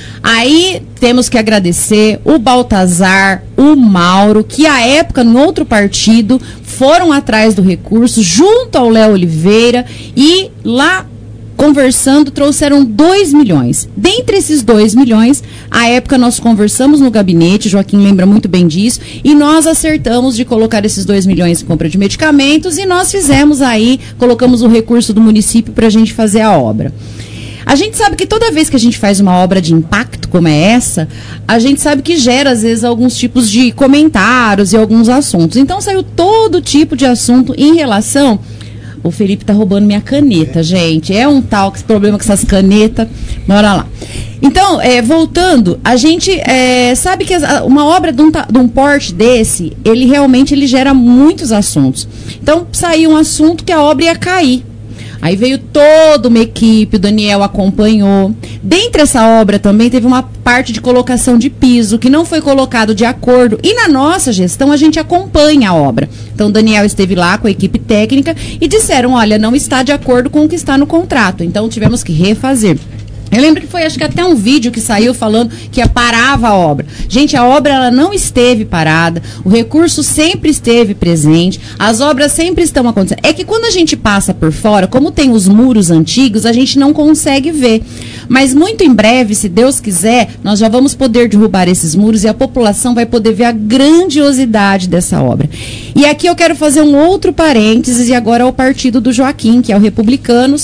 Aí temos que agradecer o Baltazar, o Mauro, que à época, em outro partido, foram atrás do recurso, junto ao Léo Oliveira, e lá, conversando, trouxeram dois milhões. Dentre esses dois milhões, à época nós conversamos no gabinete, Joaquim lembra muito bem disso, e nós acertamos de colocar esses dois milhões em compra de medicamentos, e nós fizemos aí, colocamos o recurso do município para a gente fazer a obra. A gente sabe que toda vez que a gente faz uma obra de impacto como é essa, a gente sabe que gera, às vezes, alguns tipos de comentários e alguns assuntos. Então, saiu todo tipo de assunto em relação... O Felipe tá roubando minha caneta, gente. É um tal problema com essas canetas. Bora lá. Então, é, voltando, a gente é, sabe que as, uma obra de um, de um porte desse, ele realmente ele gera muitos assuntos. Então, saiu um assunto que a obra ia cair. Aí veio toda uma equipe, o Daniel acompanhou. Dentre essa obra também teve uma parte de colocação de piso, que não foi colocado de acordo. E na nossa gestão a gente acompanha a obra. Então o Daniel esteve lá com a equipe técnica e disseram, olha, não está de acordo com o que está no contrato. Então tivemos que refazer. Eu lembro que foi, acho que até um vídeo que saiu falando que parava a obra. Gente, a obra ela não esteve parada, o recurso sempre esteve presente, as obras sempre estão acontecendo. É que quando a gente passa por fora, como tem os muros antigos, a gente não consegue ver. Mas muito em breve, se Deus quiser, nós já vamos poder derrubar esses muros e a população vai poder ver a grandiosidade dessa obra. E aqui eu quero fazer um outro parênteses, e agora ao partido do Joaquim, que é o Republicanos,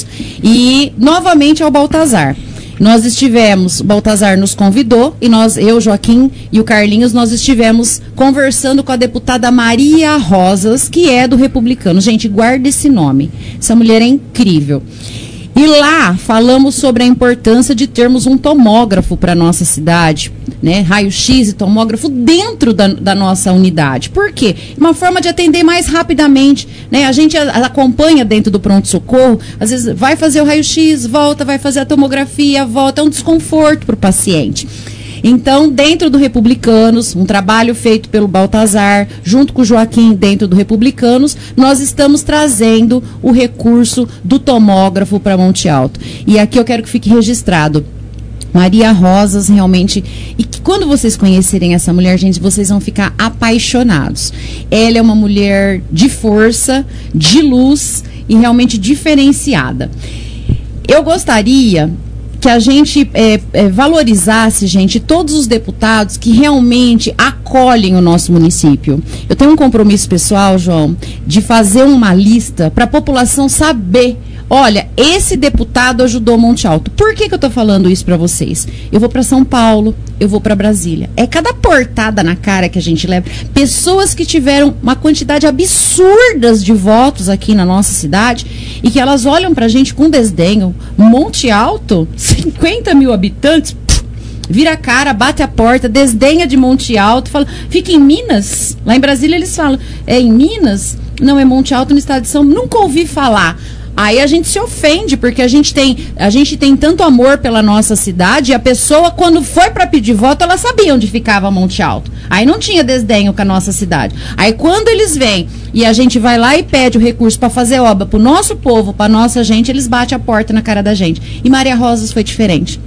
e novamente ao Baltazar. Nós estivemos, o Baltazar nos convidou, e nós, eu, Joaquim e o Carlinhos, nós estivemos conversando com a deputada Maria Rosas, que é do Republicano. Gente, guarda esse nome. Essa mulher é incrível. E lá falamos sobre a importância de termos um tomógrafo para a nossa cidade, né? Raio-X e tomógrafo dentro da, da nossa unidade. Por quê? Uma forma de atender mais rapidamente, né? A gente a, acompanha dentro do pronto-socorro, às vezes vai fazer o raio-X, volta, vai fazer a tomografia, volta, é um desconforto para o paciente. Então, dentro do Republicanos, um trabalho feito pelo Baltazar, junto com o Joaquim, dentro do Republicanos, nós estamos trazendo o recurso do tomógrafo para Monte Alto. E aqui eu quero que fique registrado. Maria Rosas, realmente, e que quando vocês conhecerem essa mulher, gente, vocês vão ficar apaixonados. Ela é uma mulher de força, de luz e realmente diferenciada. Eu gostaria que a gente é, é, valorizasse, gente, todos os deputados que realmente acolhem o nosso município. Eu tenho um compromisso pessoal, João, de fazer uma lista para a população saber. Olha, esse deputado ajudou Monte Alto. Por que que eu tô falando isso para vocês? Eu vou para São Paulo, eu vou para Brasília. É cada portada na cara que a gente leva. Pessoas que tiveram uma quantidade absurdas de votos aqui na nossa cidade e que elas olham pra gente com desdenho. Monte Alto, cinquenta mil habitantes, pff, vira a cara, bate a porta, desdenha de Monte Alto, fala, fica em Minas? Lá em Brasília eles falam, é em Minas? Não, é Monte Alto no estado de São Paulo. Nunca ouvi falar. Aí a gente se ofende, porque a gente tem, a gente tem tanto amor pela nossa cidade, e a pessoa, quando foi para pedir voto, ela sabia onde ficava Monte Alto. Aí não tinha desdenho com a nossa cidade. Aí quando eles vêm e a gente vai lá e pede o recurso para fazer obra para o nosso povo, para nossa gente, eles batem a porta na cara da gente. E Maria Rosas foi diferente.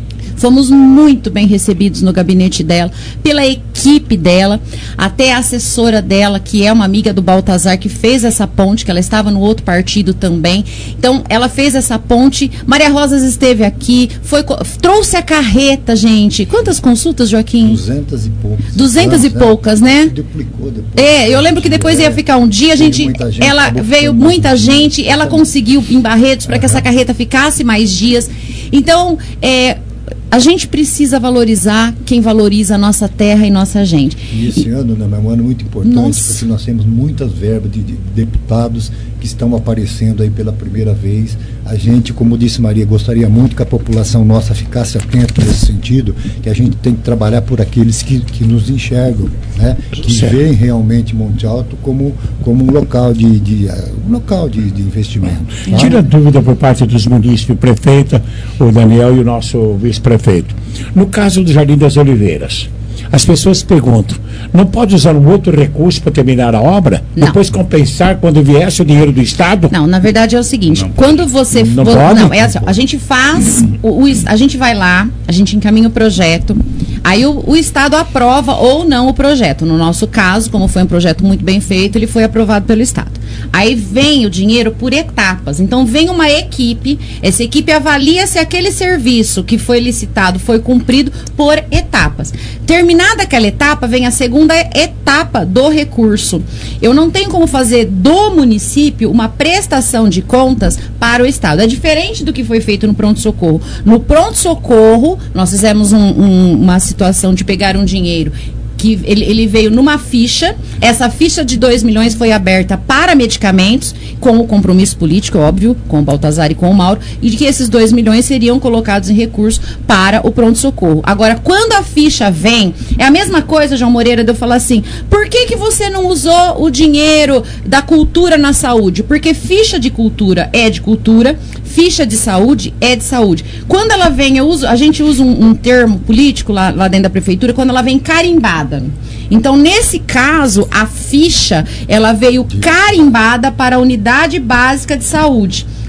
Fomos muito bem recebidos no gabinete dela, pela equipe dela, até a assessora dela, que é uma amiga do Baltazar, que fez essa ponte, que ela estava no outro partido também. Então, ela fez essa ponte. Maria Rosas esteve aqui, foi, trouxe a carreta, gente. Quantas consultas, Joaquim? Duzentas e poucas. Duzentas e poucas, né? Duplicou depois. É, eu lembro que depois ia ficar um dia, a gente, gente ela veio muita gente, ela conseguiu em Barretos para que essa carreta ficasse mais dias. Então, é... a gente precisa valorizar quem valoriza a nossa terra e nossa gente. E esse ano, né, é um ano muito importante, nossa, porque nós temos muitas verbas de, de deputados que estão aparecendo aí pela primeira vez. A gente, como disse Maria, gostaria muito que a população nossa ficasse atenta nesse sentido, que a gente tem que trabalhar por aqueles que, que nos enxergam, né, que certo. Veem realmente Monte Alto como, como um local de, de, um local de, de investimento. Tá? Tira dúvida por parte dos munícipes, o prefeito, o Daniel e o nosso vice-prefeito. No caso do Jardim das Oliveiras, as pessoas perguntam, não pode usar um outro recurso para terminar a obra? Não. Depois compensar quando viesse o dinheiro do Estado? Não, na verdade é o seguinte, não quando pode. você... Não, vo, pode? não é assim, a gente faz, o, o, a gente vai lá, a gente encaminha o projeto, aí o, o Estado aprova ou não o projeto. No nosso caso, como foi um projeto muito bem feito, ele foi aprovado pelo Estado. Aí vem o dinheiro por etapas. Então vem uma equipe, essa equipe avalia se aquele serviço que foi licitado foi cumprido por etapas. Terminada aquela etapa, vem a segunda etapa do recurso. Eu não tenho como fazer do município uma prestação de contas para o Estado. É diferente do que foi feito no pronto-socorro. No pronto-socorro, nós fizemos um, um, uma situação de pegar um dinheiro que ele, ele veio numa ficha, essa ficha de dois milhões foi aberta para medicamentos, com o compromisso político, óbvio, com o Baltazar e com o Mauro, e de que esses dois milhões seriam colocados em recurso para o pronto-socorro. Agora, quando a ficha vem, é a mesma coisa, João Moreira, de eu falar assim, por que que você não usou o dinheiro da cultura na saúde? Porque ficha de cultura é de cultura, ficha de saúde é de saúde. Quando ela vem, eu uso, a gente usa um, um termo político lá, lá dentro da prefeitura, quando ela vem carimbada. Então, nesse caso, a ficha, ela veio carimbada para a unidade básica de saúde.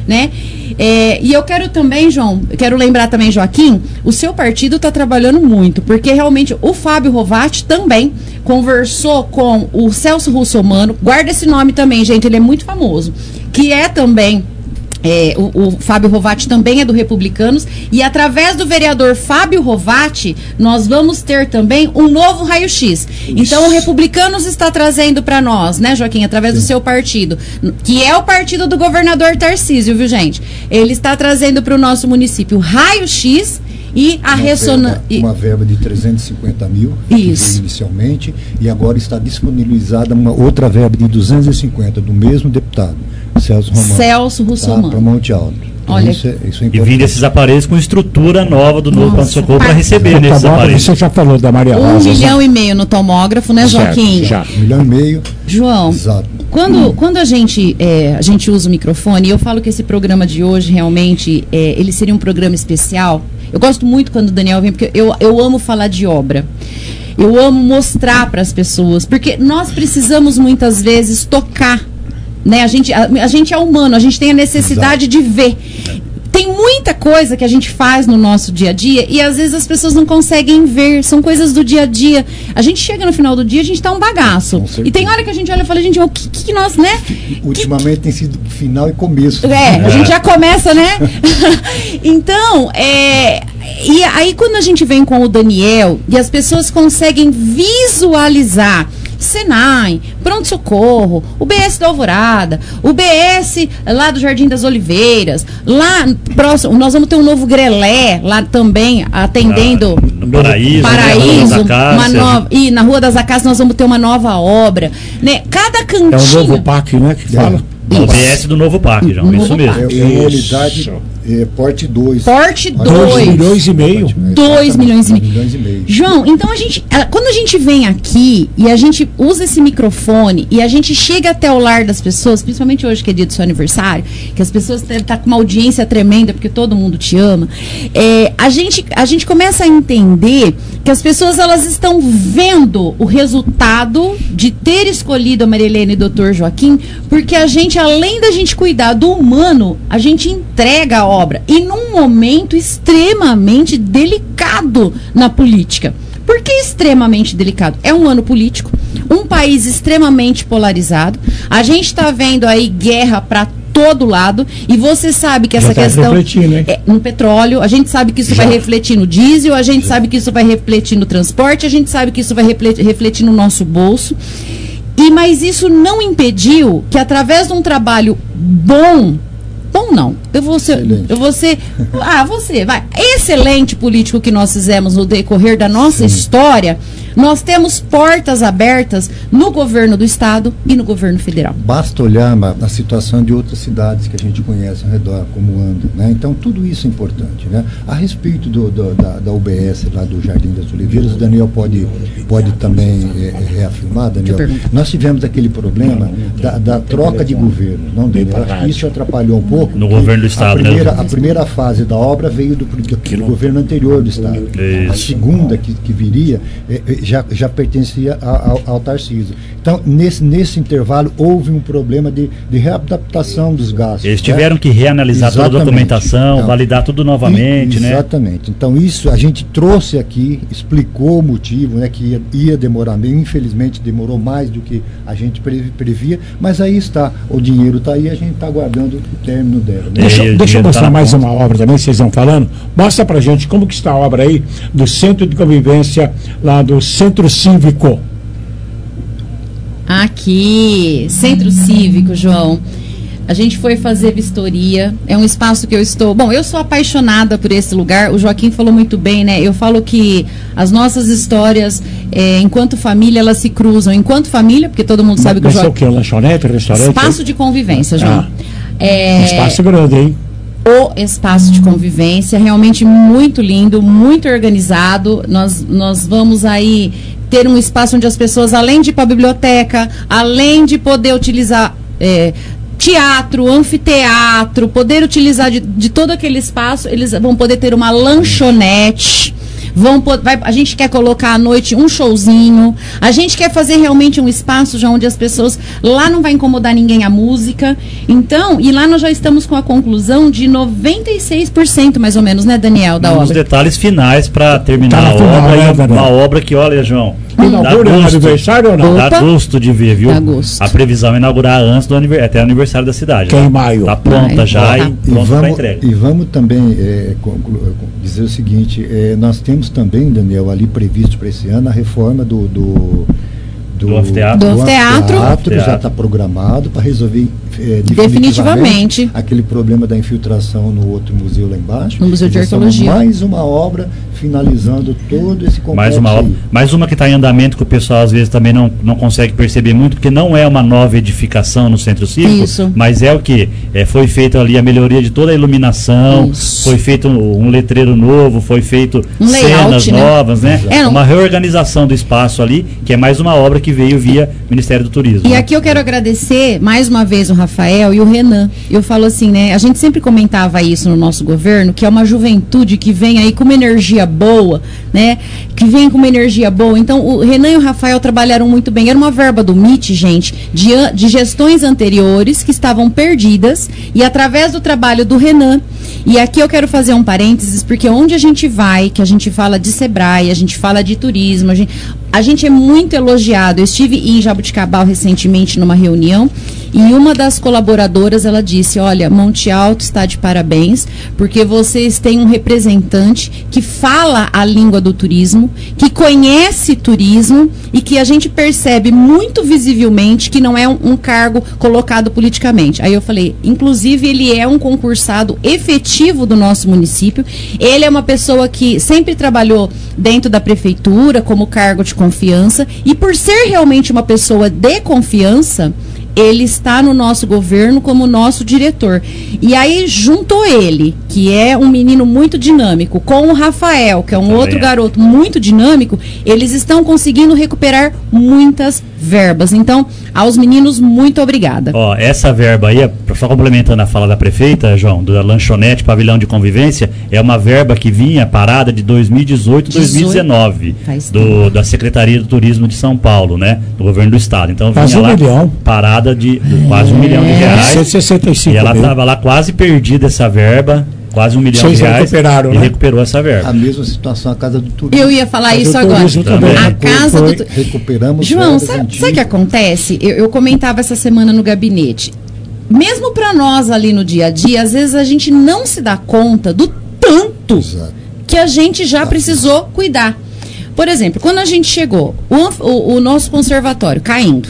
né? É, e eu quero também, João, quero lembrar também, Joaquim, o seu partido está trabalhando muito, porque realmente o Fábio Rovati também conversou com o Celso Russomano, guarda esse nome também, gente, ele é muito famoso, que é também... É, o, o Fábio Rovati também é do Republicanos, e através do vereador Fábio Rovati nós vamos ter também um novo raio-x. Então o Republicanos está trazendo para nós, né, Joaquim, através do seu partido, que é o partido do governador Tarcísio, viu, gente? Ele está trazendo para o nosso município raio-x e a ressonância. Uma verba de trezentos e cinquenta mil, isso, inicialmente, e agora está disponibilizada uma outra verba de duzentos e cinquenta do mesmo deputado, Celso Romano. Celso Russomano. Tá, para Monte Alto. Então, olha, isso é, isso é e vindo esses aparelhos com estrutura nova do novo pronto-socorro para receber nesses aparelhos. Você já falou da Maria Um Rosa, milhão né? e meio no tomógrafo, né, Joaquim? Já, um milhão e meio. João, exato. Quando, quando a, gente, é, a gente usa o microfone, eu falo que esse programa de hoje realmente, é, ele seria um programa especial. Eu gosto muito quando o Daniel vem, porque eu, eu amo falar de obra. Eu amo mostrar para as pessoas, porque nós precisamos muitas vezes tocar, né? A gente, a, a gente é humano, a gente tem a necessidade Exato. de ver. Tem muita coisa que a gente faz no nosso dia a dia e às vezes as pessoas não conseguem ver, são coisas do dia a dia. A gente chega no final do dia, a gente tá um bagaço. E tem hora que a gente olha e fala, gente, o que, que nós, né? Ultimamente que... tem sido final e começo. É, a gente já começa, né? Então, é... e aí quando a gente vem com o Daniel e as pessoas conseguem visualizar Senai, Pronto-Socorro, o B S da Alvorada, o B S lá do Jardim das Oliveiras, lá próximo, nós vamos ter um novo Grelé lá também, atendendo ah, no Paraíso, Paraíso né? uma nova, e na Rua das Acácias nós vamos ter uma nova obra, né? Cada cantinho... É o novo P A C, né, que fala? É. O B S do novo P A C, João, isso mesmo. É, é realidade... É, porte dois. Porte dois. milhões e meio. dois milhões e meio. milhões e meio. João, então a gente, quando a gente vem aqui e a gente usa esse microfone e a gente chega até o lar das pessoas, principalmente hoje que é dia do seu aniversário, que as pessoas devem estar com uma audiência tremenda porque todo mundo te ama, é, a, gente, a gente começa a entender que as pessoas elas estão vendo o resultado de ter escolhido a Marilene e o doutor Joaquim, porque a gente, além da gente cuidar do humano, a gente entrega a obra. E num momento extremamente delicado na política. Por que extremamente delicado? É um ano político, um país extremamente polarizado. A gente está vendo aí guerra para todo lado, e você sabe que essa tá questão é, no petróleo, a gente sabe que isso Já. vai refletir no diesel, a gente Já. sabe que isso vai refletir no transporte, a gente sabe que isso vai refletir, refletir no nosso bolso. E mas isso não impediu que através de um trabalho bom Bom, não. Eu vou ser. Eu vou ser. Ah, você, vai. Excelente político que nós fizemos no decorrer da nossa Sim. história. Nós temos portas abertas no governo do estado e no governo federal. Basta olhar a situação de outras cidades que a gente conhece ao redor, como anda, né? Então, tudo isso é importante, né? A respeito do, do, da, da U B S lá do Jardim das Oliveiras, o Daniel pode, pode também é, reafirmar, Daniel. Nós tivemos aquele problema da, da troca de governo, não, Daniel? Isso atrapalhou um pouco. No governo do estado, a primeira, né? A primeira fase da obra veio do, do, do governo anterior do estado. Isso. A segunda que, que viria é, já, já pertencia ao, ao Tarcísio. Então, nesse, nesse intervalo, houve um problema de, de readaptação dos gastos. Eles tiveram né? que reanalisar Exatamente. toda a documentação, então, validar tudo novamente, e, né? Exatamente. Então, isso a gente trouxe aqui, explicou o motivo, né, que ia, ia demorar meio, infelizmente demorou mais do que a gente previa, mas aí está, o dinheiro está aí, a gente está aguardando o término dela. Né? Deixa, deixa eu mostrar tá mais uma obra também, vocês estão falando. Mostra pra gente como que está a obra aí do Centro de Convivência, lá do Centro Cívico. Aqui, Centro Cívico, João. A gente foi fazer vistoria, é um espaço que eu estou... Bom, eu sou apaixonada por esse lugar, o Joaquim falou muito bem, né? Eu falo que as nossas histórias, é, enquanto família, elas se cruzam. Enquanto família, porque todo mundo sabe Mas que o Joaquim... Mas é o que? Lanchonete, restaurante? Espaço de convivência, João. Ah, é... Um espaço grande, hein? O espaço de convivência, realmente muito lindo, muito organizado. Nós, nós vamos aí ter um espaço onde as pessoas, além de ir para a biblioteca, além de poder utilizar... É, teatro, anfiteatro, poder utilizar de, de todo aquele espaço, eles vão poder ter uma lanchonete, vão, vai, a gente quer colocar à noite um showzinho, a gente quer fazer realmente um espaço já onde as pessoas, lá não vai incomodar ninguém a música, então, e lá nós já estamos com a conclusão de noventa e seis por cento mais ou menos, né, Daniel, da Nos obra. detalhes finais para terminar Tá a final, obra, né, e Daniel? uma obra que, olha, João, Inaugura no aniversário ou não? Dá Opa. gosto de ver, viu? Dá gosto. A previsão é inaugurar antes do aniversário, até o aniversário da cidade. Que é né? em maio. Tá pronta Maio. já Tá. e E pronta para vamos, entrega. e vamos também é, conclu- dizer o seguinte, é, nós temos também, Daniel, ali previsto para esse ano a reforma do, do, Do anfiteatro. Do anfiteatro. anfiteatro, já está programado para resolver é, Definitivamente. aquele problema da infiltração no outro museu lá embaixo. No Museu de Nós estamos Arqueologia. Mais uma obra finalizando todo esse complexo. Mais uma, obra, aí. mais uma que está em andamento, que o pessoal às vezes também não, não consegue perceber muito, porque não é uma nova edificação no centro cívico, Isso. mas é o que? É, foi feita ali a melhoria de toda a iluminação, Isso. foi feito um, um letreiro novo, foi feito Um layout, cenas né? novas, né? É, não- Uma reorganização do espaço ali, que é mais uma obra que veio via Ministério do Turismo. E né? aqui eu quero agradecer mais uma vez o Rafael e o Renan. Eu falo assim, né? A gente sempre comentava isso no nosso governo, que é uma juventude que vem aí com uma energia boa, né? Que vem com uma energia boa. Então, o Renan e o Rafael trabalharam muito bem. Era uma verba do M I T, gente, de, an- de gestões anteriores que estavam perdidas e através do trabalho do Renan. E aqui eu quero fazer um parênteses, porque onde a gente vai, que a gente fala de Sebrae, a gente fala de turismo, a gente, a gente é muito elogiado. Eu estive em Jabuticabal recentemente numa reunião e uma das colaboradoras, ela disse, olha, Monte Alto está de parabéns, porque vocês têm um representante que fala a língua do turismo, que conhece turismo e que a gente percebe muito visivelmente que não é um, um cargo colocado politicamente. Aí eu falei, inclusive ele é um concursado efetivo do nosso município, ele é uma pessoa que sempre trabalhou dentro da prefeitura como cargo de confiança e por ser realmente uma pessoa de confiança, ele está no nosso governo como nosso diretor. E aí juntou ele, que é um menino muito dinâmico, com o Rafael, que é um Também outro é. garoto muito dinâmico, eles estão conseguindo recuperar muitas verbas. Então, aos meninos, muito obrigada. Ó, essa verba aí, é- só complementando a fala da prefeita, João, da lanchonete, pavilhão de convivência, é uma verba que vinha parada de dois mil e dezoito, dois mil e dezenove, Faz do, da Secretaria do Turismo de São Paulo, né? Do governo do estado. Então Quase vinha um lá milhão. parada de, de quase um milhão de reais. cento e sessenta e cinco E ela mil. estava lá quase perdida essa verba, quase um milhão Vocês de reais. recuperaram, e né? recuperou essa verba. A mesma situação a Casa do Turismo. Eu ia falar Casa isso do agora. Turismo também. A Casa do Tu- Recuperamos João, verbas sabe antigas. sabe o que acontece? Eu, eu comentava essa semana no gabinete. Mesmo para nós ali no dia a dia, às vezes a gente não se dá conta do tanto que a gente já precisou cuidar. Por exemplo, quando a gente chegou, o, anf- o- o nosso conservatório caindo,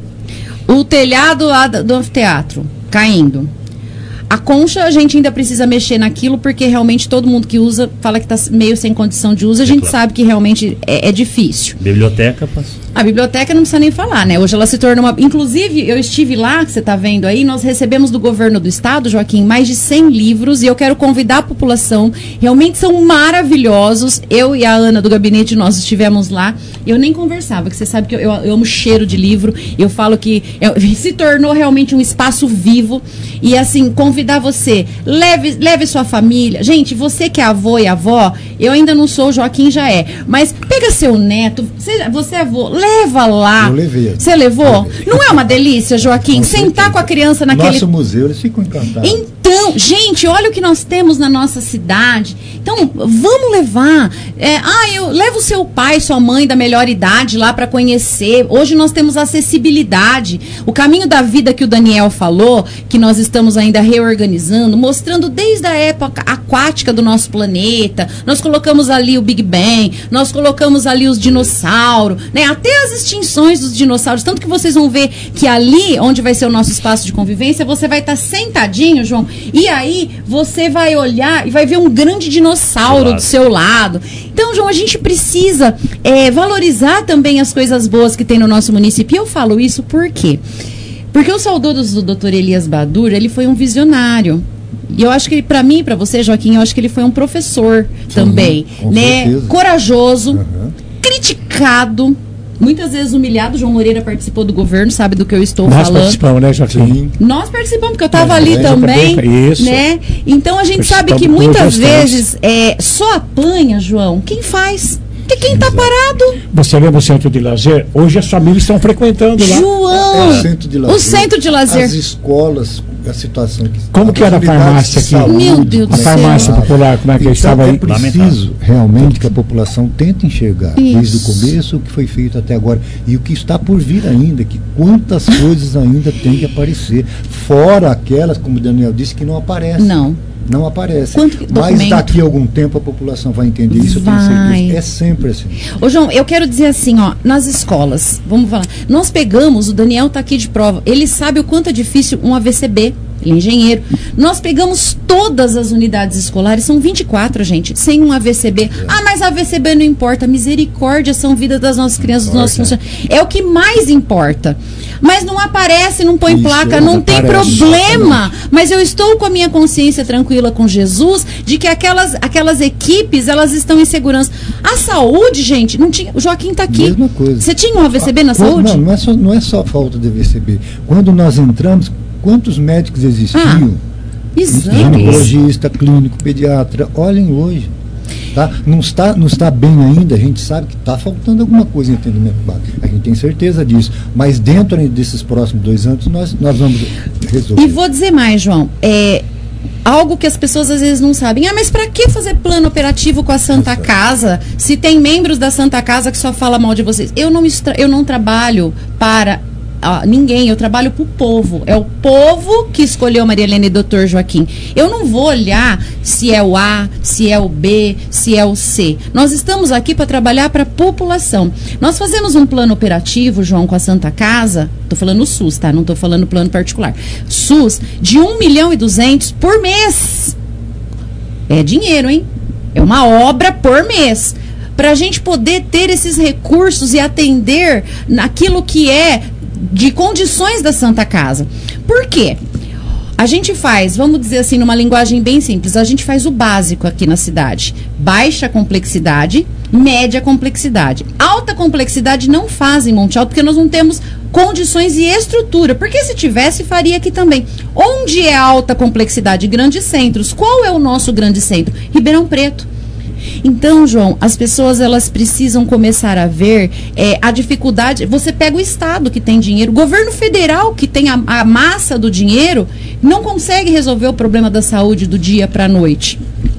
o telhado lá da- do anfiteatro caindo. A concha, a gente ainda precisa mexer naquilo, porque realmente todo mundo que usa fala que está meio sem condição de uso. A gente claro. sabe que realmente é, é difícil. Biblioteca passou. A biblioteca não precisa nem falar, né? Hoje ela se tornou uma... Inclusive, eu estive lá, que você está vendo aí, nós recebemos do governo do estado, Joaquim, mais de cem livros, e eu quero convidar a população. Realmente são maravilhosos. Eu e a Ana do gabinete, nós estivemos lá. Eu nem conversava, que você sabe que eu, eu, eu amo cheiro de livro. Eu falo que é- se tornou realmente um espaço vivo. E assim, convidar você, leve, leve sua família. Gente, você que é avô e avó, eu ainda não sou, o Joaquim já é. Mas pega seu neto, você, você é avô, leva lá. Eu levei. Você levou? Não é uma delícia, Joaquim? Sentar com a criança naquele... Nosso museu, eles ficam encantados. Então, gente, olha o que nós temos na nossa cidade. Então, vamos levar. É, ah, eu levo seu pai, sua mãe da melhor idade lá para conhecer. Hoje nós temos acessibilidade. O caminho da vida que o Daniel falou, que nós estamos ainda reorganizando, mostrando desde a época aquática do nosso planeta. Nós colocamos ali o Big Bang, nós colocamos ali os dinossauros, né? Até as extinções dos dinossauros. Tanto que vocês vão ver que ali, onde vai ser o nosso espaço de convivência, você vai estar sentadinho, João, e aí você vai olhar e vai ver um grande dinossauro do seu lado. Então, João, a gente precisa é, valorizar também as coisas boas que tem no nosso município. E eu falo isso por quê? Porque o saudoso doutor Elias Badur, ele foi um visionário. E eu acho que, para mim e para você, Joaquim, eu acho que ele foi um professor também, com né? certeza. Corajoso, criticado, muitas vezes humilhado. João Moreira participou do governo, sabe do que eu estou Nós falando. Nós participamos, né, Joaquim? Nós participamos, porque eu estava ali também, também, isso. né? Então a gente sabe que muitas vezes é, só apanha, João, quem faz? Porque quem está parado? Você lembra o centro de lazer? Hoje as famílias estão frequentando lá. João! É, o centro de lazer. O centro de lazer. As escolas, a situação que Como que era a farmácia aqui? Saúde, Meu Deus do céu. A farmácia popular, como é que então, estava aí? É preciso realmente que a população tente enxergar Isso. desde o começo o que foi feito até agora e o que está por vir ainda, que quantas coisas ainda tem que aparecer, fora aquelas, como o Daniel disse, que não aparecem. Não. Não aparece. Quanto Mas documento? daqui a algum tempo a população vai entender isso, eu tenho Vai. certeza. É sempre assim. Ô, João, eu quero dizer assim, ó, nas escolas, vamos falar, nós pegamos, o Daniel tá aqui de prova, ele sabe o quanto é difícil um A V C B, ele é engenheiro. Nós pegamos todas as unidades escolares, são vinte e quatro, gente, sem um A V C B. Ah, mas A V C B não importa, misericórdia, são vidas das nossas crianças, dos nossos funcionários. É o que mais importa. Mas não aparece, não põe Isso, placa, não tem aparece. problema. Mas eu estou com a minha consciência tranquila com Jesus de que aquelas, aquelas equipes, elas estão em segurança. A saúde, gente, não tinha. O Joaquim está aqui. Mesma coisa. Você tinha um A V C B na Quando- saúde? Não, não é, só, não é só falta de A V C B. Quando nós entramos, quantos médicos existiam? Exames. Ginecologista, clínico, pediatra. Olhem hoje. Tá? Não, está, não está bem ainda, a gente sabe que está faltando alguma coisa em entendimento básico. A gente tem certeza disso. Mas dentro desses próximos dois anos, nós, nós vamos resolver. E vou dizer mais, João. É algo que as pessoas às vezes não sabem. Ah, mas para que fazer plano operativo com a Santa Casa se tem membros da Santa Casa que só falam mal de vocês? Eu não, estra- eu não trabalho para ah, ninguém, eu trabalho para o povo. É o povo que escolheu Maria Helena e doutor Joaquim. Eu não vou olhar se é o A, se é o B, se é o C. Nós estamos aqui para trabalhar para a população. Nós fazemos um plano operativo, João, com a Santa Casa. Estou falando o SUS, tá? Não estou falando plano particular. SUS de um milhão e duzentos por mês. É dinheiro, hein? É uma obra por mês. Para a gente poder ter esses recursos e atender naquilo que é de condições da Santa Casa. Por quê? A gente faz, vamos dizer assim, numa linguagem bem simples, a gente faz o básico aqui na cidade. Baixa complexidade, média complexidade. Alta complexidade não faz em Monte Alto, porque nós não temos condições e estrutura. Porque se tivesse, faria aqui também. Onde é alta complexidade? Grandes centros. Qual é o nosso grande centro? Ribeirão Preto. Então, João, as pessoas elas precisam começar a ver é, a dificuldade. Você pega o Estado que tem dinheiro, o governo federal que tem a, a massa do dinheiro, não consegue resolver o problema da saúde do dia para a noite.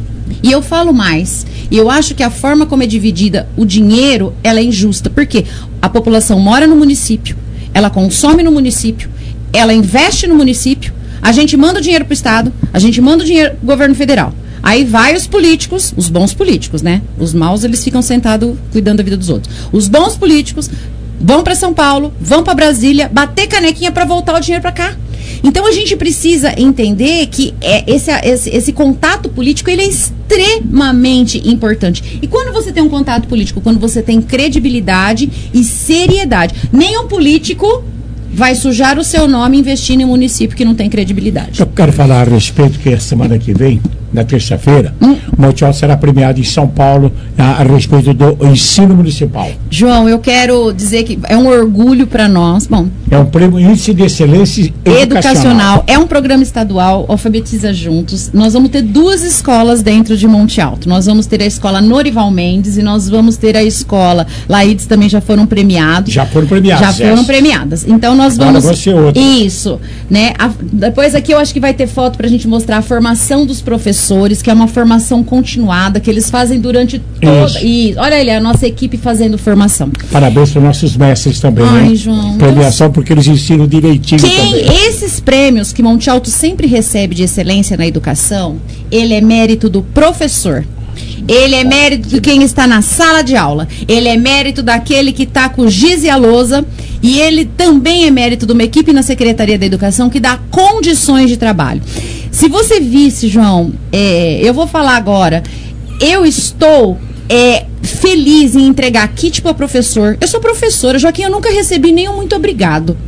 E eu falo mais, e eu acho que a forma como é dividida o dinheiro, ela é injusta. Por quê? A população mora no município, ela consome no município, ela investe no município, a gente manda o dinheiro para o Estado, a gente manda o dinheiro para o governo federal. Aí vai os políticos, os bons políticos, né? Os maus, eles ficam sentados cuidando da vida dos outros. Os bons políticos vão para São Paulo, vão para Brasília, bater canequinha para voltar o dinheiro para cá. Então a gente precisa entender que é, esse, esse, esse contato político, ele é extremamente importante. E quando você tem um contato político, quando você tem credibilidade e seriedade, nenhum político vai sujar o seu nome investindo em um município que não tem credibilidade. Eu quero falar a respeito que a semana que vem, na terça-feira, hum. o Monte Alto será premiado em São Paulo a, a respeito do ensino municipal. João, eu quero dizer que é um orgulho para nós. Bom, é um prêmio Índice de Excelência Educacional. Educacional. É um programa estadual, Alfabetiza Juntos. Nós vamos ter duas escolas dentro de Monte Alto. Nós vamos ter a escola Norival Mendes e nós vamos ter a escola Laides, também já foram premiados. Já foram premiadas. Já foram yes. premiadas. Então nós Agora vamos... vai ser outra. Isso. Né? A, depois aqui eu acho que vai ter foto para a gente mostrar a formação dos professores, que é uma formação continuada, que eles fazem durante toda... E olha ali, a nossa equipe fazendo formação. Parabéns para os nossos mestres também. Ai, né? João. Premiação porque eles ensinam direitinho Quem, também. Esses prêmios que Monte Alto sempre recebe de excelência na educação, ele é mérito do professor. Ele é mérito de quem está na sala de aula. Ele é mérito daquele que está com o giz e a lousa. E ele também é mérito de uma equipe na Secretaria da Educação que dá condições de trabalho. Se você visse, João, é, eu vou falar agora, eu estou é, feliz em entregar kit para professor. Eu sou professora, Joaquim, eu nunca recebi nenhum muito obrigado.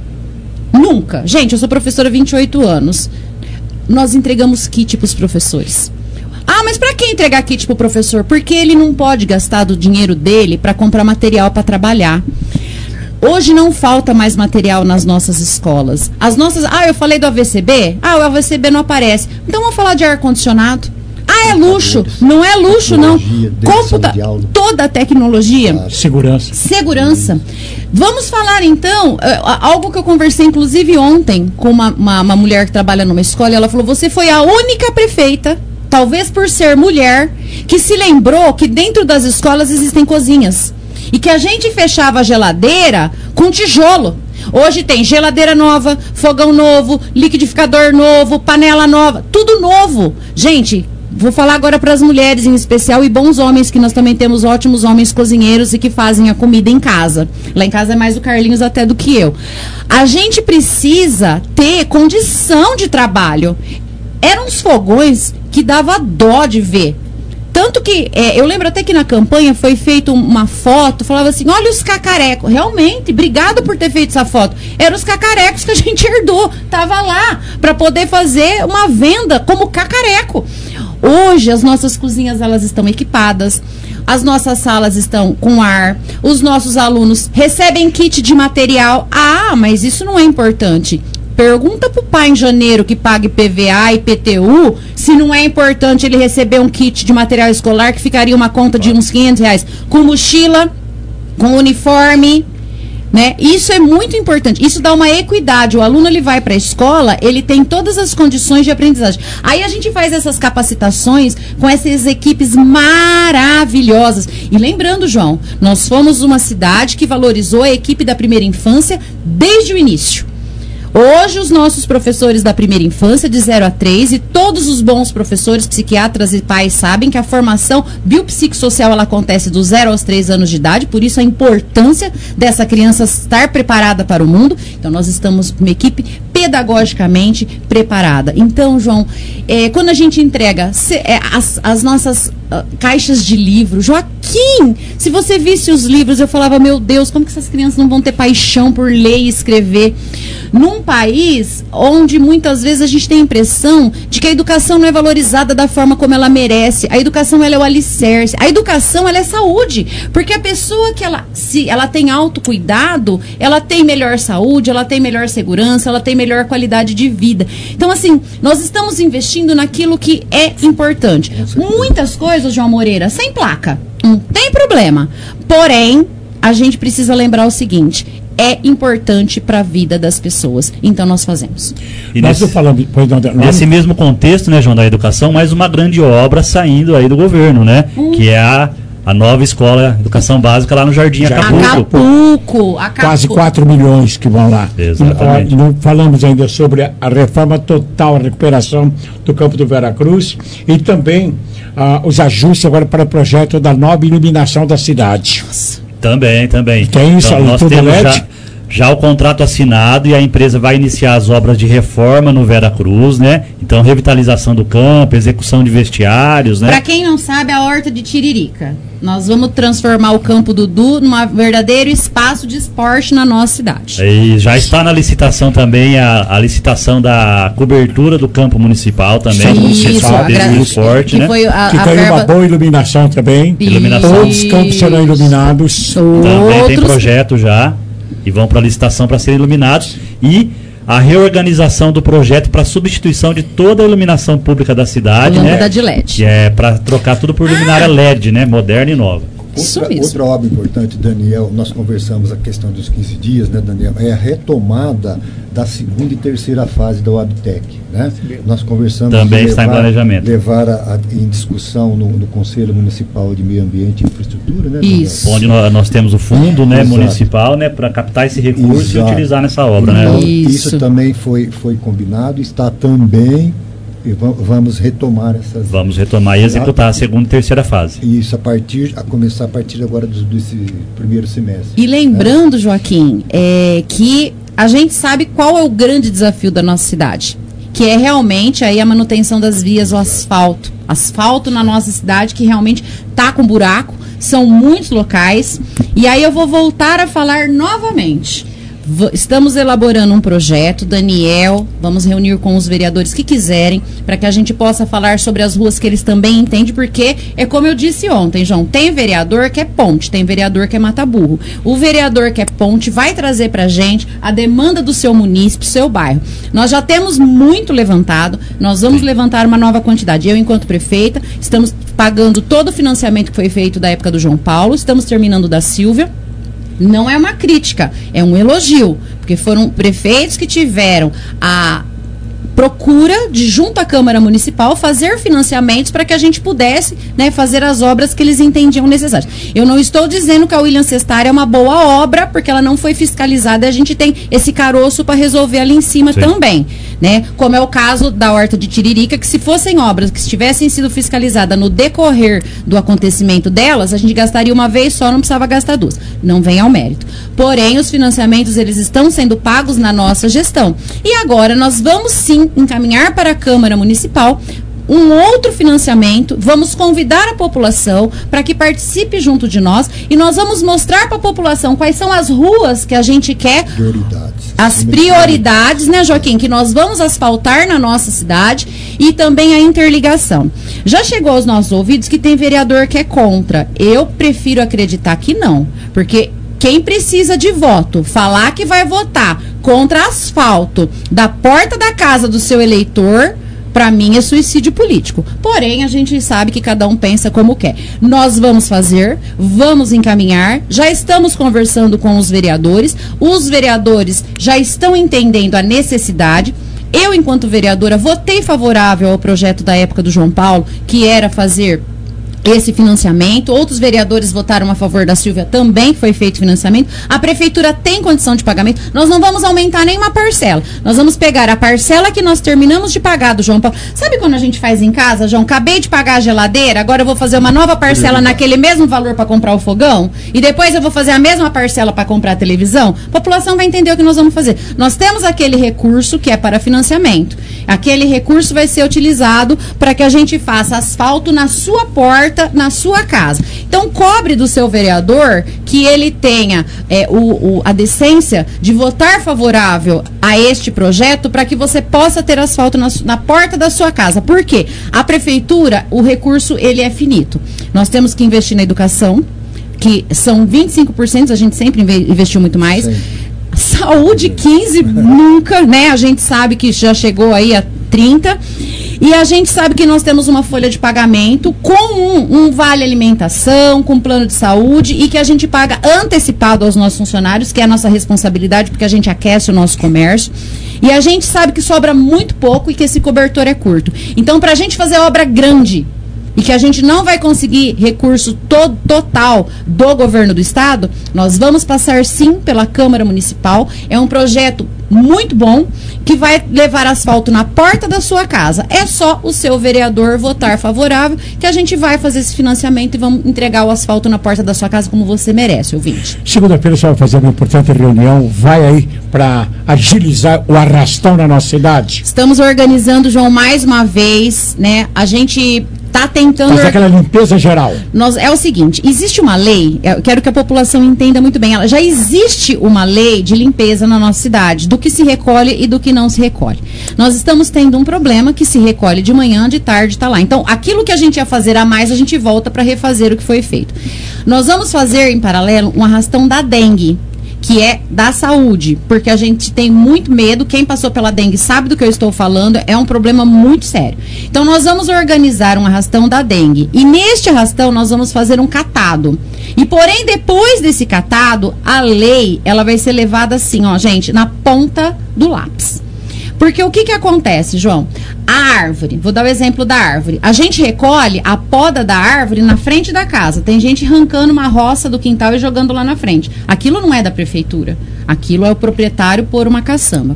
Nunca. Gente, eu sou professora há vinte e oito anos. Nós entregamos kit para os professores. Ah, mas para que entregar kit para o professor? Porque ele não pode gastar do dinheiro dele para comprar material para trabalhar. Hoje não falta mais material nas nossas escolas. As nossas, ah, eu falei do A V C B? Ah, o A V C B não aparece. Então vamos falar de ar-condicionado. Ah, é luxo. Não é luxo, não. Computa toda a tecnologia. Claro. Segurança. Segurança. Vamos falar, então, uh, algo que eu conversei, inclusive, ontem, com uma, uma, uma mulher que trabalha numa escola, e ela falou, você foi a única prefeita, talvez por ser mulher, que se lembrou que dentro das escolas existem cozinhas. E que a gente fechava a geladeira com tijolo. Hoje tem geladeira nova, fogão novo, liquidificador novo, panela nova, tudo novo. Gente, vou falar agora para as mulheres em especial e bons homens, que nós também temos ótimos homens cozinheiros e que fazem a comida em casa. Lá em casa é mais o Carlinhos até do que eu. A gente precisa ter condição de trabalho. Eram uns fogões que dava dó de ver. Tanto que, é, eu lembro até que na campanha foi feita uma foto, falava assim, olha os cacarecos. Realmente, obrigado por ter feito essa foto. Eram os cacarecos que a gente herdou. Tava lá para poder fazer uma venda como cacareco. Hoje, as nossas cozinhas, elas estão equipadas. As nossas salas estão com ar. Os nossos alunos recebem kit de material. Ah, mas isso não é importante. Pergunta pro pai em janeiro que paga I P V A e I P T U se não é importante ele receber um kit de material escolar que ficaria uma conta de uns quinhentos reais. Com mochila, com uniforme, né? Isso é muito importante. Isso dá uma equidade. O aluno, ele vai para a escola, ele tem todas as condições de aprendizagem. Aí a gente faz essas capacitações com essas equipes maravilhosas. E lembrando, João, nós fomos uma cidade que valorizou a equipe da primeira infância desde o início. Hoje, os nossos professores da primeira infância, de zero a três, e todos os bons professores, psiquiatras e pais sabem que a formação biopsicossocial ela acontece do zero aos três anos de idade, por isso a importância dessa criança estar preparada para o mundo. Então, nós estamos com uma equipe pedagogicamente preparada. Então, João, é, quando a gente entrega se, é, as, as nossas uh, caixas de livro, Joaquim, se você visse os livros, eu falava, meu Deus, como que essas crianças não vão ter paixão por ler e escrever? Num país onde muitas vezes a gente tem a impressão de que a educação não é valorizada da forma como ela merece. A educação, ela é o alicerce. A educação, ela é saúde. Porque a pessoa que ela, se ela tem autocuidado, ela tem melhor saúde, ela tem melhor segurança, ela tem melhor qualidade de vida. Então, assim, nós estamos investindo naquilo que é importante. Muitas coisas, João Moreira, sem placa. Não tem problema. Porém, a gente precisa lembrar o seguinte: é importante para a vida das pessoas. Então nós fazemos. E nesse, nós falamos, pois não, nesse mesmo contexto, né, João, da educação, mais uma grande obra saindo aí do governo, né? Hum. Que é a, a nova escola de educação básica lá no Jardim Acapulco. Acapulco. Acapulco. Quase quatro milhões que vão lá. Exatamente. Não falamos ainda sobre a reforma total, a recuperação do campo do Veracruz e também ah, os ajustes agora para o projeto da nova iluminação da cidade. Nossa. Também, também. Tem isso, então, nós temos já, já o contrato assinado e a empresa vai iniciar as obras de reforma no Veracruz, né? Então, revitalização do campo, execução de vestiários, né? Para quem não sabe, a Horta de Tiririca. Nós vamos transformar o Campo Dudu num verdadeiro espaço de esporte na nossa cidade. E já está na licitação também a, a licitação da cobertura do campo municipal também. Isso, a gra... do esporte, que né? Foi a, que a tem verba... uma boa iluminação também. Iluminação. Todos os campos serão iluminados. Também Outros... tem projeto já e vão para a licitação para serem iluminados. E a reorganização do projeto para substituição de toda a iluminação pública da cidade, lâmpada né? de L E D. Que é para trocar tudo por luminária L E D, né? Moderna e nova. Outra, outra obra importante, Daniel, nós conversamos a questão dos quinze dias, né, Daniel? É a retomada da segunda e terceira fase da Wabtec, né? Nós conversamos também de está levar, em planejamento. levar a, a, em discussão no, no Conselho Municipal de Meio Ambiente e Infraestrutura, né? Isso. Daniel? Onde nós, nós temos o fundo, né, municipal, né, para captar esse recurso Exato. E utilizar nessa obra, então, né? Isso. isso também foi, foi combinado, está também. E vamos retomar essas. Vamos retomar e executar a segunda e terceira fase. Isso, a partir, a começar a partir agora do, desse primeiro semestre. E lembrando, né? Joaquim, é, que a gente sabe qual é o grande desafio da nossa cidade, que é realmente aí a manutenção das vias, o asfalto. Asfalto na nossa cidade que realmente tá com buraco, são muitos locais. E aí eu vou voltar a falar novamente. V- estamos elaborando um projeto, Daniel, vamos reunir com os vereadores que quiserem, para que a gente possa falar sobre as ruas que eles também entendem, porque é como eu disse ontem, João, tem vereador que é ponte, tem vereador que é mata-burro. O vereador que é ponte vai trazer para a gente a demanda do seu município, seu bairro. Nós já temos muito levantado, nós vamos levantar uma nova quantidade. Eu, enquanto prefeita, estamos pagando todo o financiamento que foi feito da época do João Paulo, estamos terminando da Silvia. Não é uma crítica, é um elogio, porque foram prefeitos que tiveram a procura de, junto à Câmara Municipal, fazer financiamentos para que a gente pudesse, né, fazer as obras que eles entendiam necessárias. Eu não estou dizendo que a William Cestária é uma boa obra, porque ela não foi fiscalizada e a gente tem esse caroço para resolver ali em cima. Sim. Também, né? Como é o caso da Horta de Tiririca, que se fossem obras que tivessem sido fiscalizadas no decorrer do acontecimento delas, a gente gastaria uma vez só, não precisava gastar duas. Não vem ao mérito. Porém, os financiamentos, eles estão sendo pagos na nossa gestão. E agora nós vamos sim encaminhar para a Câmara Municipal um outro financiamento, vamos convidar a população para que participe junto de nós e nós vamos mostrar para a população quais são as ruas que a gente quer, prioridades. as prioridades, né, Joaquim, que nós vamos asfaltar na nossa cidade e também a interligação. Já chegou aos nossos ouvidos que tem vereador que é contra. Eu prefiro acreditar que não, porque quem precisa de voto, falar que vai votar contra asfalto da porta da casa do seu eleitor, para mim é suicídio político. Porém, a gente sabe que cada um pensa como quer. Nós vamos fazer, vamos encaminhar, já estamos conversando com os vereadores, os vereadores já estão entendendo a necessidade. Eu, enquanto vereadora, votei favorável ao projeto da época do João Paulo, que era fazer esse financiamento. Outros vereadores votaram a favor da Silvia, também foi feito financiamento. A prefeitura tem condição de pagamento. Nós não vamos aumentar nenhuma parcela. Nós vamos pegar a parcela que nós terminamos de pagar do João Paulo. Sabe quando a gente faz em casa, João? Acabei de pagar a geladeira, agora eu vou fazer uma nova parcela naquele mesmo valor para comprar o fogão, e depois eu vou fazer a mesma parcela para comprar a televisão. A população vai entender o que nós vamos fazer. Nós temos aquele recurso que é para financiamento. Aquele recurso vai ser utilizado para que a gente faça asfalto na sua porta, na sua casa. Então, cobre do seu vereador que ele tenha é, o, o, a decência de votar favorável a este projeto para que você possa ter asfalto na, na porta da sua casa. Por quê? A prefeitura, o recurso, ele é finito. Nós temos que investir na educação, que são vinte e cinco por cento, a gente sempre investiu muito mais. Sim. Saúde, quinze por cento, nunca, né? A gente sabe que já chegou aí a trinta por cento. E a gente sabe que nós temos uma folha de pagamento com um, um vale alimentação, com plano de saúde, e que a gente paga antecipado aos nossos funcionários, que é a nossa responsabilidade, porque a gente aquece o nosso comércio. E a gente sabe que sobra muito pouco e que esse cobertor é curto. Então, para a gente fazer obra grande, e que a gente não vai conseguir recurso to- total do governo do estado, nós vamos passar sim pela Câmara Municipal. É um projeto muito bom, que vai levar asfalto na porta da sua casa. É só o seu vereador votar favorável, que a gente vai fazer esse financiamento e vamos entregar o asfalto na porta da sua casa como você merece, ouvinte. Segunda-feira você vai fazer uma importante reunião, vai aí para agilizar o arrastão na nossa cidade? Estamos organizando, João, mais uma vez, né? A gente está tentando... fazer aquela limpeza geral. Nós, é o seguinte, existe uma lei, eu quero que a população entenda muito bem, ela, já existe uma lei de limpeza na nossa cidade, do que se recolhe e do que não se recolhe. Nós estamos tendo um problema que se recolhe de manhã, de tarde, está lá. Então, aquilo que a gente ia fazer a mais, a gente volta para refazer o que foi feito. Nós vamos fazer, em paralelo, um arrastão da dengue, que é da saúde, porque a gente tem muito medo. Quem passou pela dengue sabe do que eu estou falando, é um problema muito sério. Então nós vamos organizar um arrastão da dengue, e neste arrastão nós vamos fazer um catado. E porém, depois desse catado, a lei, ela vai ser levada assim, ó, gente, na ponta do lápis. Porque o que que acontece, João? A árvore, vou dar o exemplo da árvore. A gente recolhe a poda da árvore na frente da casa. Tem gente arrancando uma roça do quintal e jogando lá na frente. Aquilo não é da prefeitura. Aquilo é o proprietário pôr uma caçamba.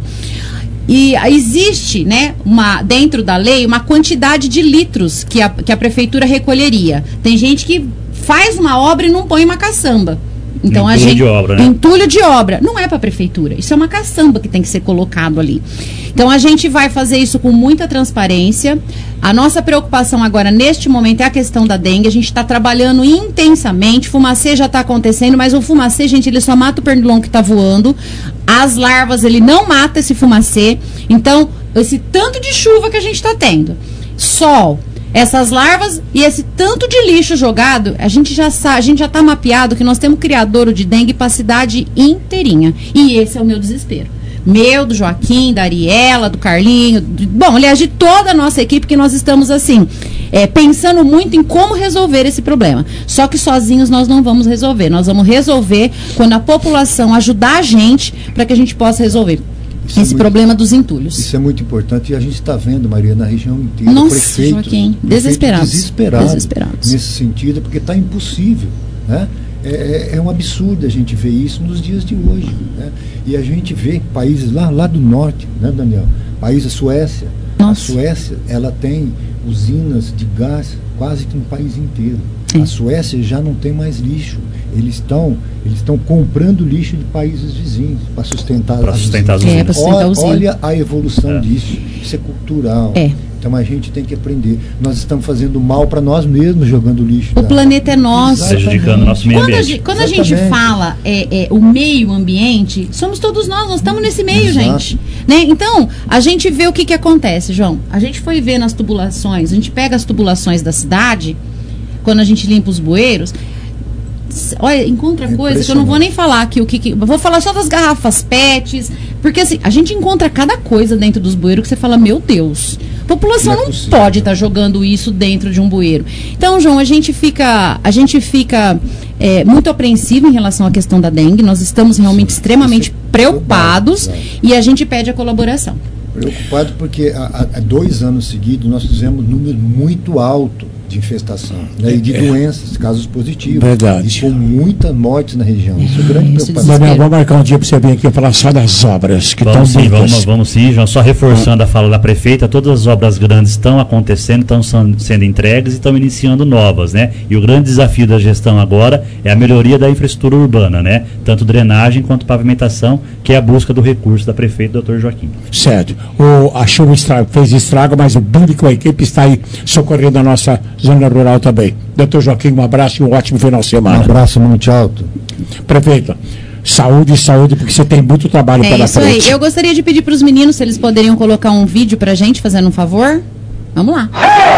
E existe, né, uma, dentro da lei, uma quantidade de litros que a, que a prefeitura recolheria. Tem gente que faz uma obra e não põe uma caçamba. Então, entulho a gente, de obra, né? Entulho de obra. Não é para a prefeitura. Isso é uma caçamba que tem que ser colocado ali. Então, a gente vai fazer isso com muita transparência. A nossa preocupação agora, neste momento, é a questão da dengue. A gente está trabalhando intensamente. Fumacê já está acontecendo, mas o fumacê, gente, ele só mata o pernilongo que está voando. As larvas, ele não mata esse fumacê. Então, esse tanto de chuva que a gente está tendo, sol, essas larvas e esse tanto de lixo jogado, a gente já sabe, a gente já está mapeado que nós temos criadouro de dengue para a cidade inteirinha. E esse é o meu desespero. Meu, do Joaquim, da Ariela, do Carlinho, do, bom, aliás, de toda a nossa equipe, que nós estamos assim, é, pensando muito em como resolver esse problema. Só que sozinhos nós não vamos resolver. Nós vamos resolver quando a população ajudar a gente para que a gente possa resolver Isso esse é muito, problema dos entulhos. Isso é muito importante e a gente está vendo, Maria, na região inteira. Nossa, prefeitos, Joaquim, desesperados. Desesperados, desesperados nesse sentido, porque está impossível, né? É, é um absurdo a gente ver isso nos dias de hoje, né? E a gente vê países lá, lá do norte, né, Daniel? País da Suécia. Nossa. A Suécia, ela tem usinas de gás quase que no país inteiro. É. A Suécia já não tem mais lixo. Eles estão eles estão comprando lixo de países vizinhos para sustentar, pra sustentar as usinas. É, para sustentar olha, olha a evolução é. disso. Isso é cultural. É. Então a gente tem que aprender. Nós estamos fazendo mal para nós mesmos jogando lixo. O planeta é nosso. Prejudicando o nosso meio quando ambiente. A, quando a gente fala é, é, o meio ambiente, somos todos nós, nós estamos nesse meio, Exato. gente. Né? Então, a gente vê o que, que acontece, João. A gente foi ver nas tubulações, a gente pega as tubulações da cidade, quando a gente limpa os bueiros. Olha, encontra é coisa que eu não vou nem falar aqui o que, que vou falar só das garrafas pets, porque assim, a gente encontra cada coisa dentro dos bueiros que você fala, meu Deus, a população não, é não pode estar tá jogando isso dentro de um bueiro. Então, João, a gente fica a gente fica é, muito apreensivo em relação à questão da dengue. Nós estamos realmente Sim, extremamente é preocupados e a gente pede a colaboração. Preocupado porque há, há dois anos seguidos nós fizemos número muito alto de infestação, né, e de é. doenças, casos positivos. Verdade. E com muitas mortes na região. Isso é grande preocupação. Daniel, vamos marcar um dia para você vir aqui e falar só das obras que vamos estão sim, vamos, vamos sim, João. Só reforçando ah. a fala da prefeita, todas as obras grandes estão acontecendo, estão sendo entregues e estão iniciando novas, né? E o grande desafio da gestão agora é a melhoria da infraestrutura urbana, né? Tanto drenagem quanto pavimentação, que é a busca do recurso da prefeita, doutor Joaquim. Certo. O, a chuva estrago, fez estrago, mas o Billy com a equipe está aí socorrendo a nossa zona rural também. doutor Joaquim, um abraço e um ótimo final de semana. Um abraço muito alto. Prefeito, saúde, saúde, porque você tem muito trabalho é pela isso frente. Aí. Eu gostaria de pedir para os meninos se eles poderiam colocar um vídeo para a gente, fazendo um favor. Vamos lá.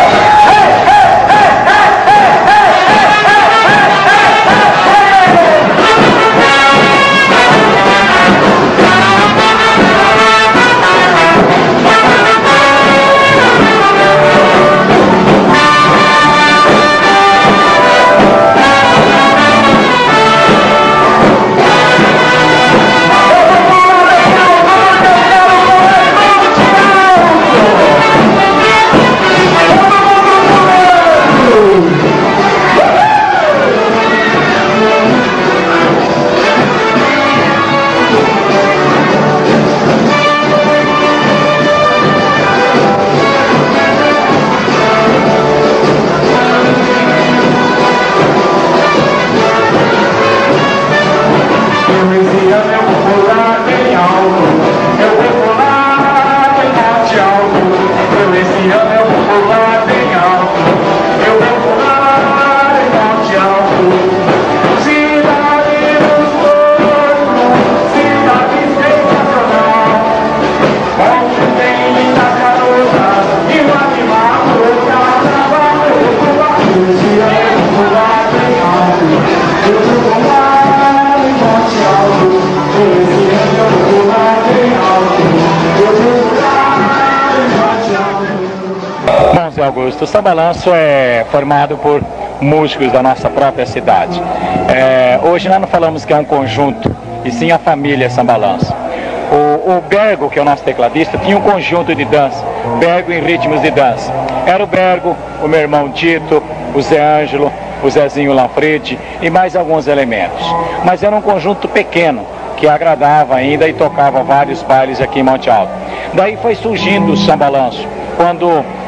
Augusto, o Sambalanço é formado por músicos da nossa própria cidade. É, hoje nós não falamos que é um conjunto, e sim a família Sambalanço. O, o Bergo, que é o nosso tecladista, tinha um conjunto de dança, Bergo em ritmos de dança. Era o Bergo, o meu irmão Tito, o Zé Ângelo, o Zezinho Lanfredi e mais alguns elementos. Mas era um conjunto pequeno, que agradava ainda e tocava vários bailes aqui em Monte Alto. Daí foi surgindo o Sambalanço, quando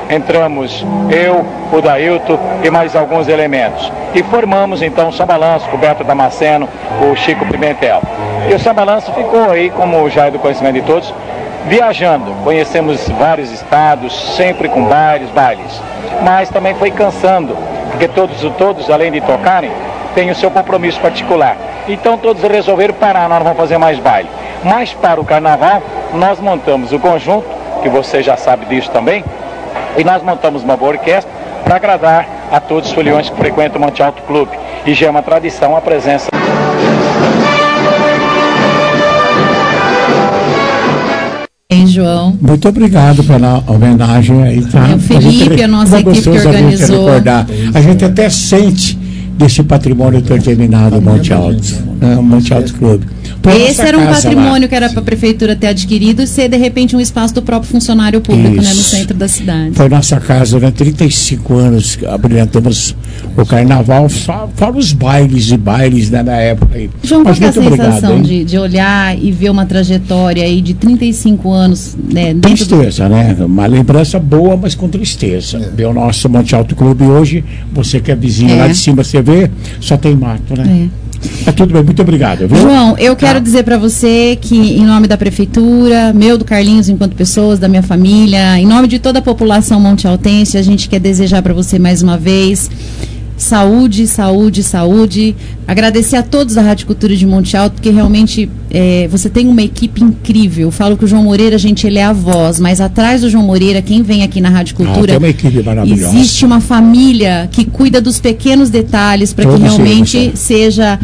entramos eu, o Dailton e mais alguns elementos. E formamos então o Samba Lanço, coberto Damasceno, o Chico Pimentel. E o Samba Lanço ficou aí, como já é do conhecimento de todos, viajando. Conhecemos vários estados, sempre com bailes, bailes. Mas também foi cansando, porque todos, todos além de tocarem, têm o seu compromisso particular. Então todos resolveram parar, nós não vamos fazer mais baile. Mas para o carnaval, nós montamos o conjunto, que você já sabe disso também, e nós montamos uma boa orquestra para agradar a todos os foliões que frequentam o Monte Alto Clube. E já é uma tradição a presença. Hein, João? Muito obrigado pela homenagem aí, tá? É, o Felipe, a, gente, a nossa equipe que organizou. A, a gente até sente desse patrimônio terminado Monte Alto, né? Monte Alto Clube. Esse era um patrimônio lá que era para a prefeitura ter adquirido e ser de repente um espaço do próprio funcionário público, né, no centro da cidade. Foi nossa casa, né? trinta e cinco anos abrilhantamos o carnaval, só fora os bailes e bailes, né, na época aí. João, qual é a sensação obrigado, de, de olhar e ver uma trajetória aí de trinta e cinco anos, né? Tristeza, do... né? Uma lembrança boa, mas com tristeza. É. Ver o nosso Monte Alto Clube hoje, você que é vizinho é. lá de cima, você vê, só tem mato, né? É. É tudo bem, muito obrigado. Viu? João, eu quero ah. dizer para você que, em nome da prefeitura, meu, do Carlinhos, enquanto pessoas, da minha família, em nome de toda a população montealtense, a gente quer desejar para você mais uma vez saúde, saúde, saúde. Agradecer a todos da Rádio Cultura de Monte Alto, porque realmente é, você tem uma equipe incrível. Eu falo que o João Moreira, gente, ele é a voz, mas atrás do João Moreira, quem vem aqui na Rádio Cultura, ah, tem uma equipe maravilhosa. Existe uma família que cuida dos pequenos detalhes para que realmente seja,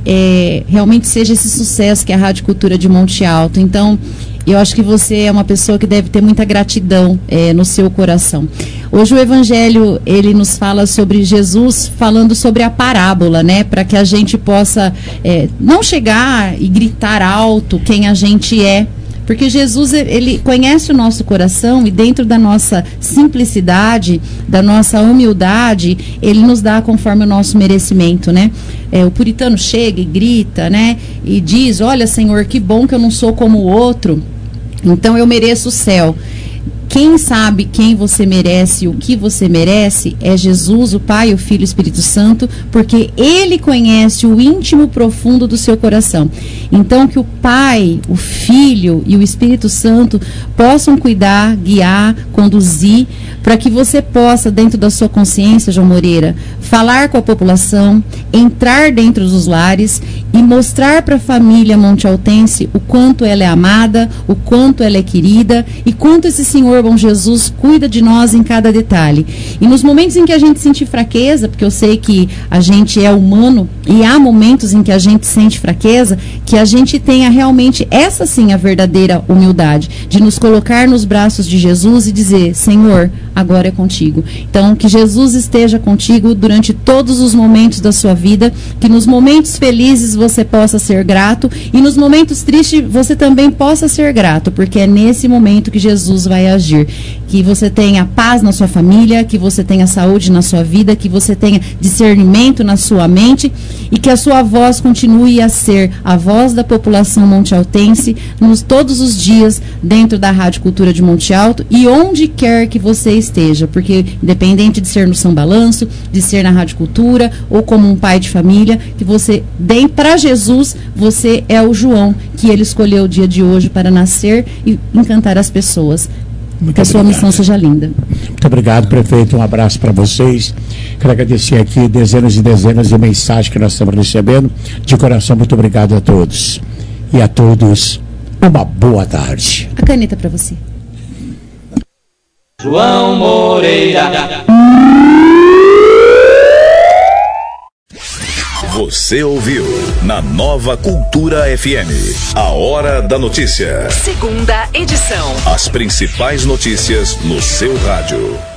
é, realmente seja esse sucesso que é a Rádio Cultura de Monte Alto. Então, eu acho que você é uma pessoa que deve ter muita gratidão é, no seu coração. Hoje o Evangelho, ele nos fala sobre Jesus, falando sobre a parábola, né? Para que a gente possa é, não chegar e gritar alto quem a gente é. Porque Jesus, ele conhece o nosso coração e dentro da nossa simplicidade, da nossa humildade, ele nos dá conforme o nosso merecimento, né? É, o puritano chega e grita, né? E diz, olha, Senhor, que bom que eu não sou como o outro, então eu mereço o céu. Quem sabe quem você merece, o que você merece, é Jesus, o Pai, o Filho e o Espírito Santo, porque Ele conhece o íntimo profundo do seu coração. Então, que o Pai, o Filho e o Espírito Santo possam cuidar, guiar, conduzir, para que você possa, dentro da sua consciência, João Moreira, falar com a população, entrar dentro dos lares e mostrar para a família montealtense o quanto ela é amada, o quanto ela é querida e quanto esse Senhor bom Jesus cuida de nós em cada detalhe. E nos momentos em que a gente sente fraqueza, porque eu sei que a gente é humano e há momentos em que a gente sente fraqueza, que a gente tenha realmente essa sim a verdadeira humildade, de nos colocar nos braços de Jesus e dizer, Senhor, agora é contigo. Então, que Jesus esteja contigo durante todos os momentos da sua vida, que nos momentos felizes você possa ser grato e nos momentos tristes você também possa ser grato, porque é nesse momento que Jesus vai agir. Que você tenha paz na sua família, que você tenha saúde na sua vida, que você tenha discernimento na sua mente e que a sua voz continue a ser a voz da população montealtense nos, todos os dias dentro da Rádio Cultura de Monte Alto e onde quer que você esteja, porque independente de ser no São Balanço, de ser na Rádio Cultura ou como um pai de família, que você dê para Jesus, você é o João que ele escolheu o dia de hoje para nascer e encantar as pessoas. Muito que a sua obrigado. missão seja linda. Muito obrigado, prefeito. Um abraço para vocês. Quero agradecer aqui dezenas e dezenas de mensagens que nós estamos recebendo. De coração, muito obrigado a todos. E a todos, uma boa tarde. A caneta para você. João Moreira. Você ouviu na Nova Cultura F M. A Hora da Notícia. Segunda edição. As principais notícias no seu rádio.